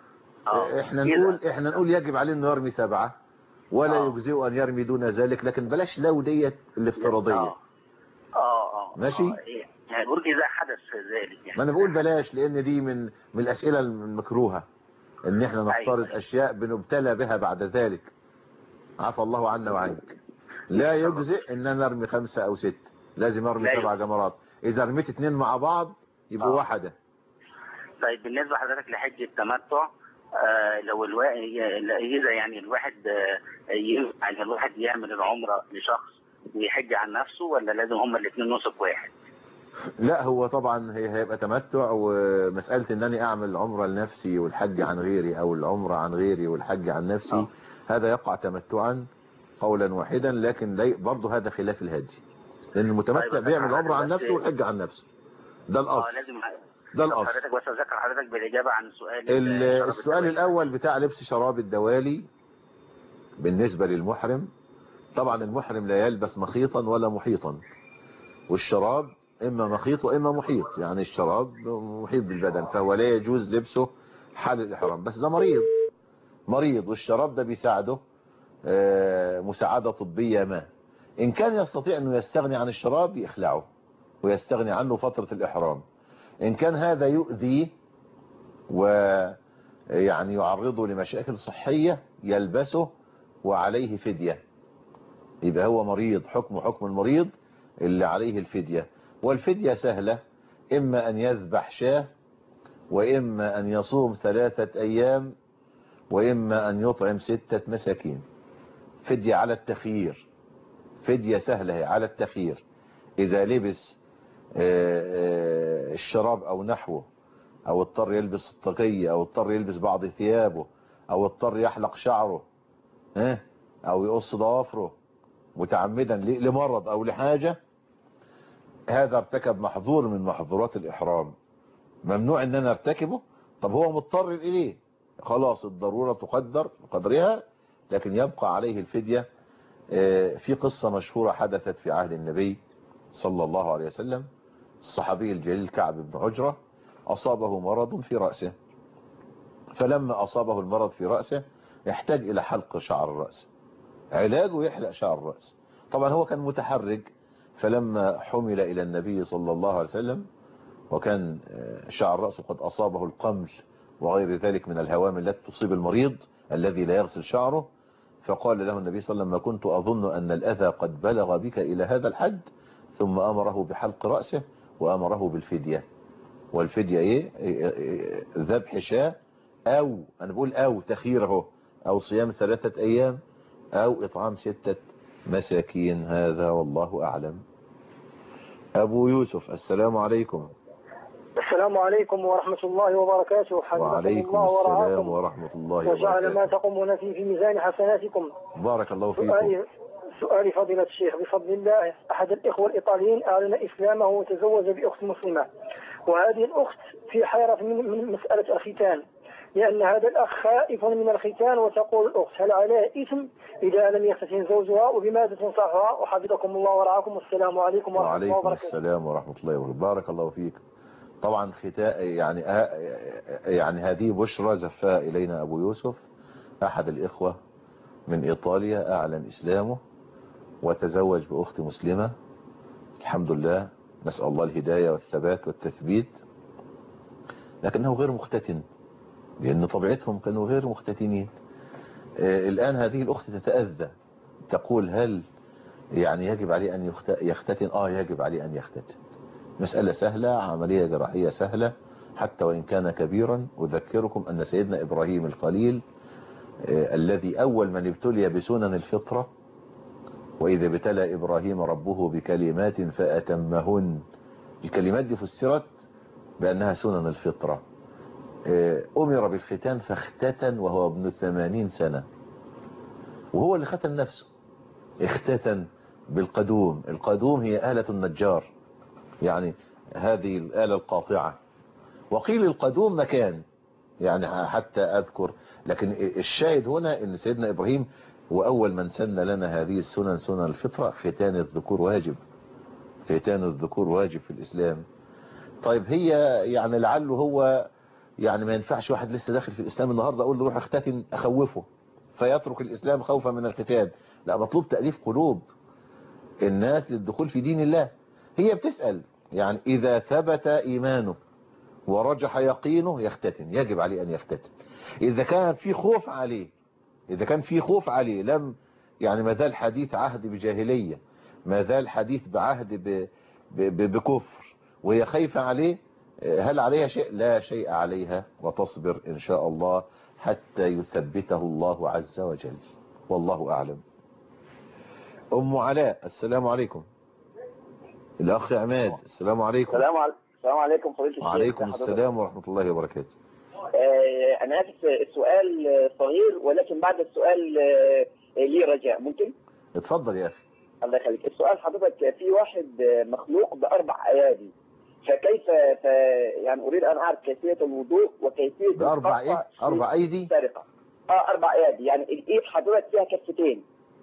آه إحنا نقول إحنا نقول يجب عليه إنه يرمي سبعة ولا آه. يجزئ أن يرمي دون ذلك، لكن بلاش لو ديت الافتراضية.
آه آه, آه
ماشي.
آه يعني بقول إذا حدث ذلك يعني.
ما أنا بقول بلاش، لأن دي من من الأسئلة المكروهة إن إحنا نفترض أيوة. أشياء بنبتلى بها بعد ذلك. عفى الله عنا وعنك. لا يجزئ إن أنا أرمي خمسة أو ست، لازم أرمي سبع جمرات. إذا رميت اتنين مع بعض يبقوا آه. واحدة.
طيب بالنسبة حضرتك لحج التمتع، آه لو الواحد إذا يعني الواحد آه يعني الواحد يعمل العمرة لشخص ويحج عن نفسه، ولا لازم هما الاثنين نسك واحد؟
لا هو طبعا هي هيبقى تمتع، ومسألة ان انا اعمل عمرة لنفسي والحج عن غيري او العمرة عن غيري والحج عن نفسي أوه. هذا يقع تمتعا قولا واحدا، لكن برضه هذا خلاف الهدي، لان المتمتع بيعمل العمرة عن نفسه والحج عن نفسه، ده الاصل.
اه لازم
ده الاصل.
حضرتك بس اذكر حضرتك بالاجابه عن سؤال
السؤال الاول بتاع لبس شراب الدوالي بالنسبة للمحرم. طبعا المحرم لا يلبس مخيطا ولا محيطا، والشراب اما مخيط واما محيط، يعني الشراب محيط بالبدن، فهو لا يجوز لبسه حال الاحرام. بس ده مريض مريض والشراب ده بيساعده مساعدة طبية ما. ان كان يستطيع انه يستغني عن الشراب يخلعه ويستغني عنه فترة الاحرام. ان كان هذا يؤذي ويعني يعرضه لمشاكل صحية يلبسه وعليه فدية، يبقى هو مريض، حكم حكم المريض اللي عليه الفدية. والفدية سهلة، إما أن يذبح شاة، وإما أن يصوم ثلاثة أيام، وإما أن يطعم ستة مساكين. فدية على التخيير، فدية سهلة على التخيير. إذا لبس الشراب أو نحوه، أو اضطر يلبس الطاقية، أو اضطر يلبس بعض ثيابه، أو اضطر يحلق شعره أو يقص ضوافره متعمدا لمرض أو لحاجة، هذا ارتكب محظور من محظورات الإحرام، ممنوع ان انا ارتكبه. طب هو مضطر اليه، خلاص الضرورة تقدر قدرها، لكن يبقى عليه الفدية. في قصة مشهورة حدثت في عهد النبي صلى الله عليه وسلم. الصحابي الجليل كعب بن عجرة أصابه مرض في رأسه، فلما أصابه المرض في رأسه يحتاج إلى حلق شعر الرأس، علاجه يحلق شعر الرأس. طبعا هو كان متحرج، فلما حمل إلى النبي صلى الله عليه وسلم وكان شعر رأسه قد أصابه القمل وغير ذلك من الهوام التي تصيب المريض الذي لا يغسل شعره، فقال له النبي صلى الله عليه وسلم: ما كنت أظن أن الأذى قد بلغ بك إلى هذا الحد. ثم أمره بحلق رأسه وأمره بالفدية. والفدية إيه؟ ذبح شاة، أو أنا بقول أو تخيره، أو صيام ثلاثة أيام، أو إطعام ستة مساكين. هذا والله أعلم. أبو يوسف، السلام عليكم.
السلام عليكم ورحمة الله وبركاته.
وعليكم
الله
السلام ورحمة الله وبركاته.
وجعل ما تقومون فيه في ميزان حسناتكم.
بارك الله فيكم.
سؤالي, سؤالي فضيلة الشيخ، بفضل الله أحد الإخوة الإيطاليين أعلن إسلامه وتزوج بأخت مسلمة، وهذه الأخت في حيرة من مسألة الختان، لأن هذا الأخ خائف من الختان، وتقول الأخت: هل عليه إثم إذا لم يختتن زوجها؟ وبماذا تنصحها؟ وحفظكم الله ورعاكم، والسلام عليكم ورحمة الله وبركاته.
وعليكم السلام ورحمة الله وبركاته. بارك الله فيك. طبعا ختاء يعني يعني هذه بشرى زفاها إلينا أبو يوسف، أحد الإخوة من إيطاليا أعلن إسلامه وتزوج بأخت مسلمة، الحمد لله، نسأل الله الهداية والثبات والتثبيت. لكنه غير مختتن، لأن طبيعتهم كانوا غير مختتنين. آه الآن هذه الأخت تتأذى، تقول: هل يعني يجب عليه أن يختتن؟ آه يجب عليه أن يختتن. مسألة سهلة، عملية جراحية سهلة حتى وإن كان كبيرا. أذكركم أن سيدنا إبراهيم الخليل آه الذي أول من ابتلي بسنن الفطرة، وإذا ابتلى إبراهيم ربه بكلمات فأتمهن، الكلمات دي فسرت بأنها سنن الفطرة. أمر بالختان فاختتن وهو ابن ثمانين سنة، وهو اللي ختن نفسه. اختتن بالقدوم. القدوم هي آلة النجار، يعني هذه الآلة القاطعة. وقيل القدوم مكان، يعني حتى أذكر، لكن الشاهد هنا أن سيدنا إبراهيم وأول من سن لنا هذه السنن، سنن الفطرة. ختان الذكور واجب، ختان الذكور واجب في الإسلام. طيب هي يعني لعله هو يعني ما ينفعش واحد لسه داخل في الإسلام النهاردة أقول له روح اختتن أخوفه فيترك الإسلام خوفا من الختان. لا، مطلوب تأليف قلوب الناس للدخول في دين الله. هي بتسأل يعني إذا ثبت إيمانه ورجح يقينه يختتن، يجب عليه أن يختتن. إذا كان في خوف عليه، إذا كان في خوف عليه لم يعني ما زال حديث عهد بجاهلية، ما زال حديث بعهد ب ب بكفر، وهي خايفة عليه، هل عليها شيء؟ لا شيء عليها، وتصبر إن شاء الله حتى يثبته الله عز وجل، والله أعلم. أم علاء، السلام عليكم. الأخ عماد. السلام عليكم.
السلام عليكم. السلام عليكم فضيلة الشيخ.
وعليكم السلام ورحمة الله وبركاته.
آه أنا آسف، السؤال صغير ولكن بعد السؤال آه ليه رجاء، ممكن؟
اتفضل يا أخي.
الله يخليك. السؤال حضرتك، في واحد مخلوق بأربع أيادي، فكيف ف... يعني أريد أن أعرف كيفية الوضوء وكيفية
بأربع إيه؟ أربع أيدي؟
السرقة. اه أربع أيادي، يعني الإيد حضرتك فيها كفتين.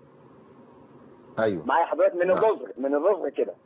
أيوه.
معايا حضرتك من الرزق، من الرزق كده.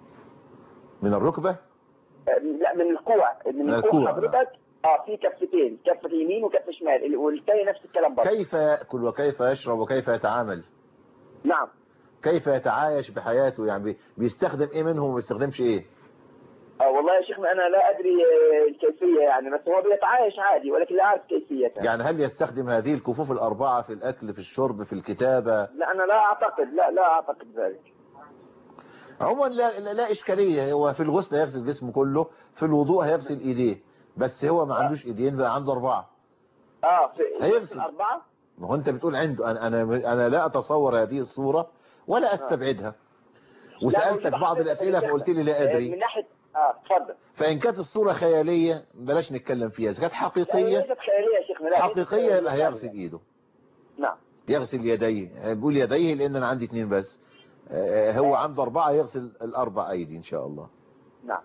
من الركبة؟
آه لا، من الكوع، من الكوع حضرتك. اه في كفتين، كفة يمين وكفة شمال، والتاني نفس الكلام برضه.
كيف يأكل وكيف يشرب وكيف يتعامل؟
نعم.
كيف يتعايش بحياته؟ يعني بيستخدم ايه منهم وما بيستخدمش ايه؟
اه والله يا شيخنا انا لا ادري الكيفية يعني، بس هو بيتعايش عادي ولكن لا اعرف كيفيتها.
يعني هل يستخدم هذه الكفوف الاربعة في الاكل، في الشرب، في الكتابة؟
لا انا لا اعتقد، لا لا اعتقد ذلك.
عموما لا, لا, لا اشكالية. هو في الغسل هيغسل جسمه كله، في الوضوء هيغسل ايديه، بس هو ما عندوش ايدين بقى عنده اربعة.
اه في
هيغسل
اربعة.
ما هو انت بتقول عنده، انا انا انا لا اتصور هذه الصورة ولا استبعدها. وسألتك بعض الاسئلة فقلت لي لا ادري.
من ناحية اه اتفضل.
فان كانت الصورة خيالية بلاش نتكلم فيها، اذا كانت حقيقية
خيالية يا شيخنا
حقيقية يبقى هيغسل ايده.
نعم.
يغسل يديه. بقول يديه لان انا عندي اثنين بس، هو عنده اربعة يغسل الاربع ايدي ان شاء الله.
نعم.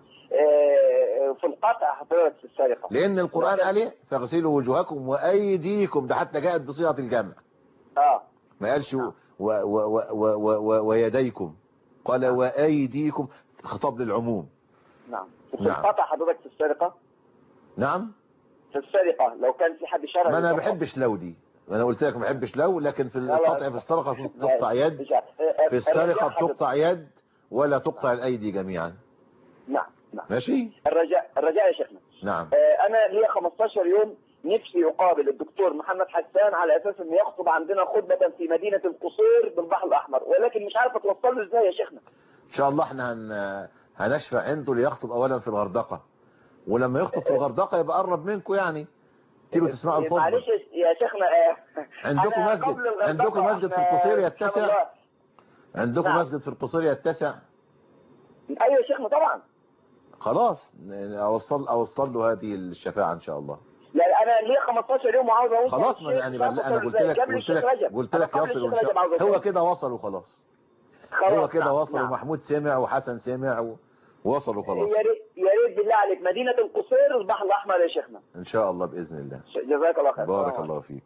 في القطع حضرتك في السرقة،
لان القرآن قال ايه؟ فاغسلوا وجوهكم وايديكم، ده حتى جاءت بصيغة الجمع.
اه
ما قالش و و و و و ويديكم، قال وايديكم، خطاب للعموم.
نعم. وفي نعم. القطع حضرتك في السرقة.
نعم.
في السرقة لو كان في حد شرعي.
ما انا ما بحبش لو دي، انا قلت لك ما بحبش لو، لكن في القطع في السرقة تقطع يد، في السرقة بتقطع يد ولا تقطع الايدي جميعا.
نعم نعم.
ماشي.
الرجاء الرجاء يا شيخنا.
نعم.
آه انا لي خمستاشر يوم نفسي اقابل الدكتور محمد حسان على اساس انه يخطب عندنا خطبة في مدينة القصير بالبحر الاحمر، ولكن مش عارف اتوصل له ازاي يا شيخنا.
ان شاء الله احنا هن... هنشفع عنده ليخطب اولا في الغردقة، ولما يخطب في الغردقة يبقى قرب منكم يعني تيجوا تسمعوا الخطبة.
معلش يا شيخنا آه
عندكم مسجد عندكم مسجد في القصير يتسع؟ عندكم نعم. مسجد في القصير يتسع؟
ايوه يا شيخنا طبعا.
خلاص اوصل اوصل له هذه الشفاعة ان شاء الله.
لا انا ليه خمستاشر يوم وعاوز اوصل.
خلاص ما يعني انا قلت لك قلت لك قلت لك يصل ان شاء الله. هو كده وصلوا خلاص. هو كده وصلوا. ومحمود سمع وحسن سمع ووصلوا خلاص.
يا ريت يا ريت بالله عليك مدينة القصير البحر الاحمر يا شيخنا.
ان شاء الله باذن الله.
جزاك الله خير.
بارك الله فيك.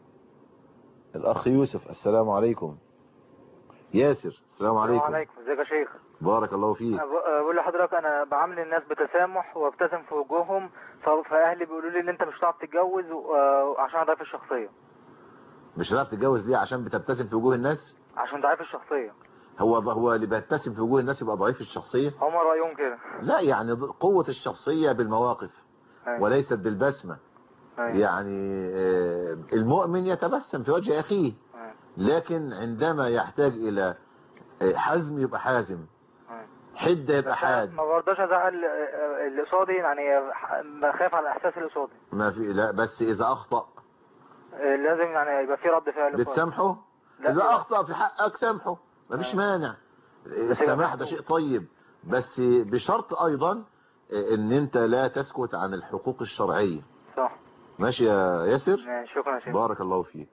الاخ يوسف. السلام عليكم. ياسر. السلام عليكم.
السلام عليكم. ازيك يا شيخ؟
بارك الله فيك.
بقول لحضرتك انا بعامل الناس بتسامح وابتسم في وجوههم، فاهلي بيقولوا لي ان انت مش هتعرف تتجوز عشان ضعيف الشخصيه.
مش هتعرف تتجوز ليه؟ عشان بتبتسم في وجوه الناس؟
عشان ضعيف الشخصيه.
هو هو اللي بيبتسم في وجوه الناس يبقى ضعيف الشخصيه؟
هم رايهم كده.
لا يعني قوه الشخصيه بالمواقف أي. وليست بالبسمه. أي. يعني المؤمن يتبسم في وجه اخيه، أي. لكن عندما يحتاج الى حزم يبقى حازم، حده يبقى حاد.
ما برضاش ازعل اللي قصادي، يعني بخاف على احساس اللي قصادي.
ما في لا، بس اذا اخطأ
لازم يعني يبقى في رد فعل.
بتسامحه؟ اذا اخطأ في حقك سامحه، مفيش مانع. السماح ده شيء طيب، بس بشرط ايضا ان انت لا تسكت عن الحقوق الشرعية.
صح.
ماشي يا ياسر؟
شكرا يا شيخ.
بارك الله فيك.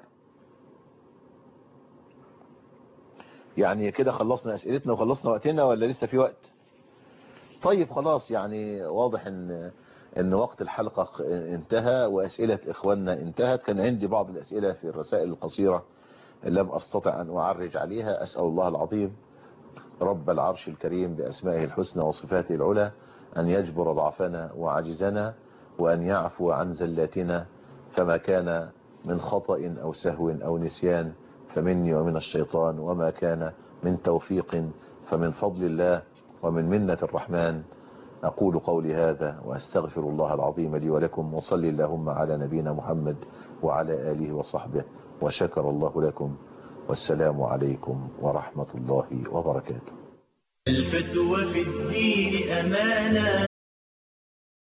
يعني كده خلصنا اسئلتنا وخلصنا وقتنا ولا لسه في وقت؟ طيب خلاص، يعني واضح ان ان وقت الحلقة انتهى واسئلة اخواننا انتهت. كان عندي بعض الاسئلة في الرسائل القصيرة لم استطع ان اعرج عليها. اسأل الله العظيم رب العرش الكريم باسمائه الحسنى وصفاته العلى ان يجبر ضعفنا وعجزنا، وان يعفو عن زلاتنا، فما كان من خطأ او سهو او نسيان فمني ومن الشيطان، وما كان من توفيق فمن فضل الله ومن منة الرحمن. أقول قولي هذا وأستغفر الله العظيم لي ولكم، وصلي اللهم على نبينا محمد وعلى آله وصحبه، وشكر الله لكم، والسلام عليكم ورحمة الله وبركاته.
الفتوى في الدين أمانة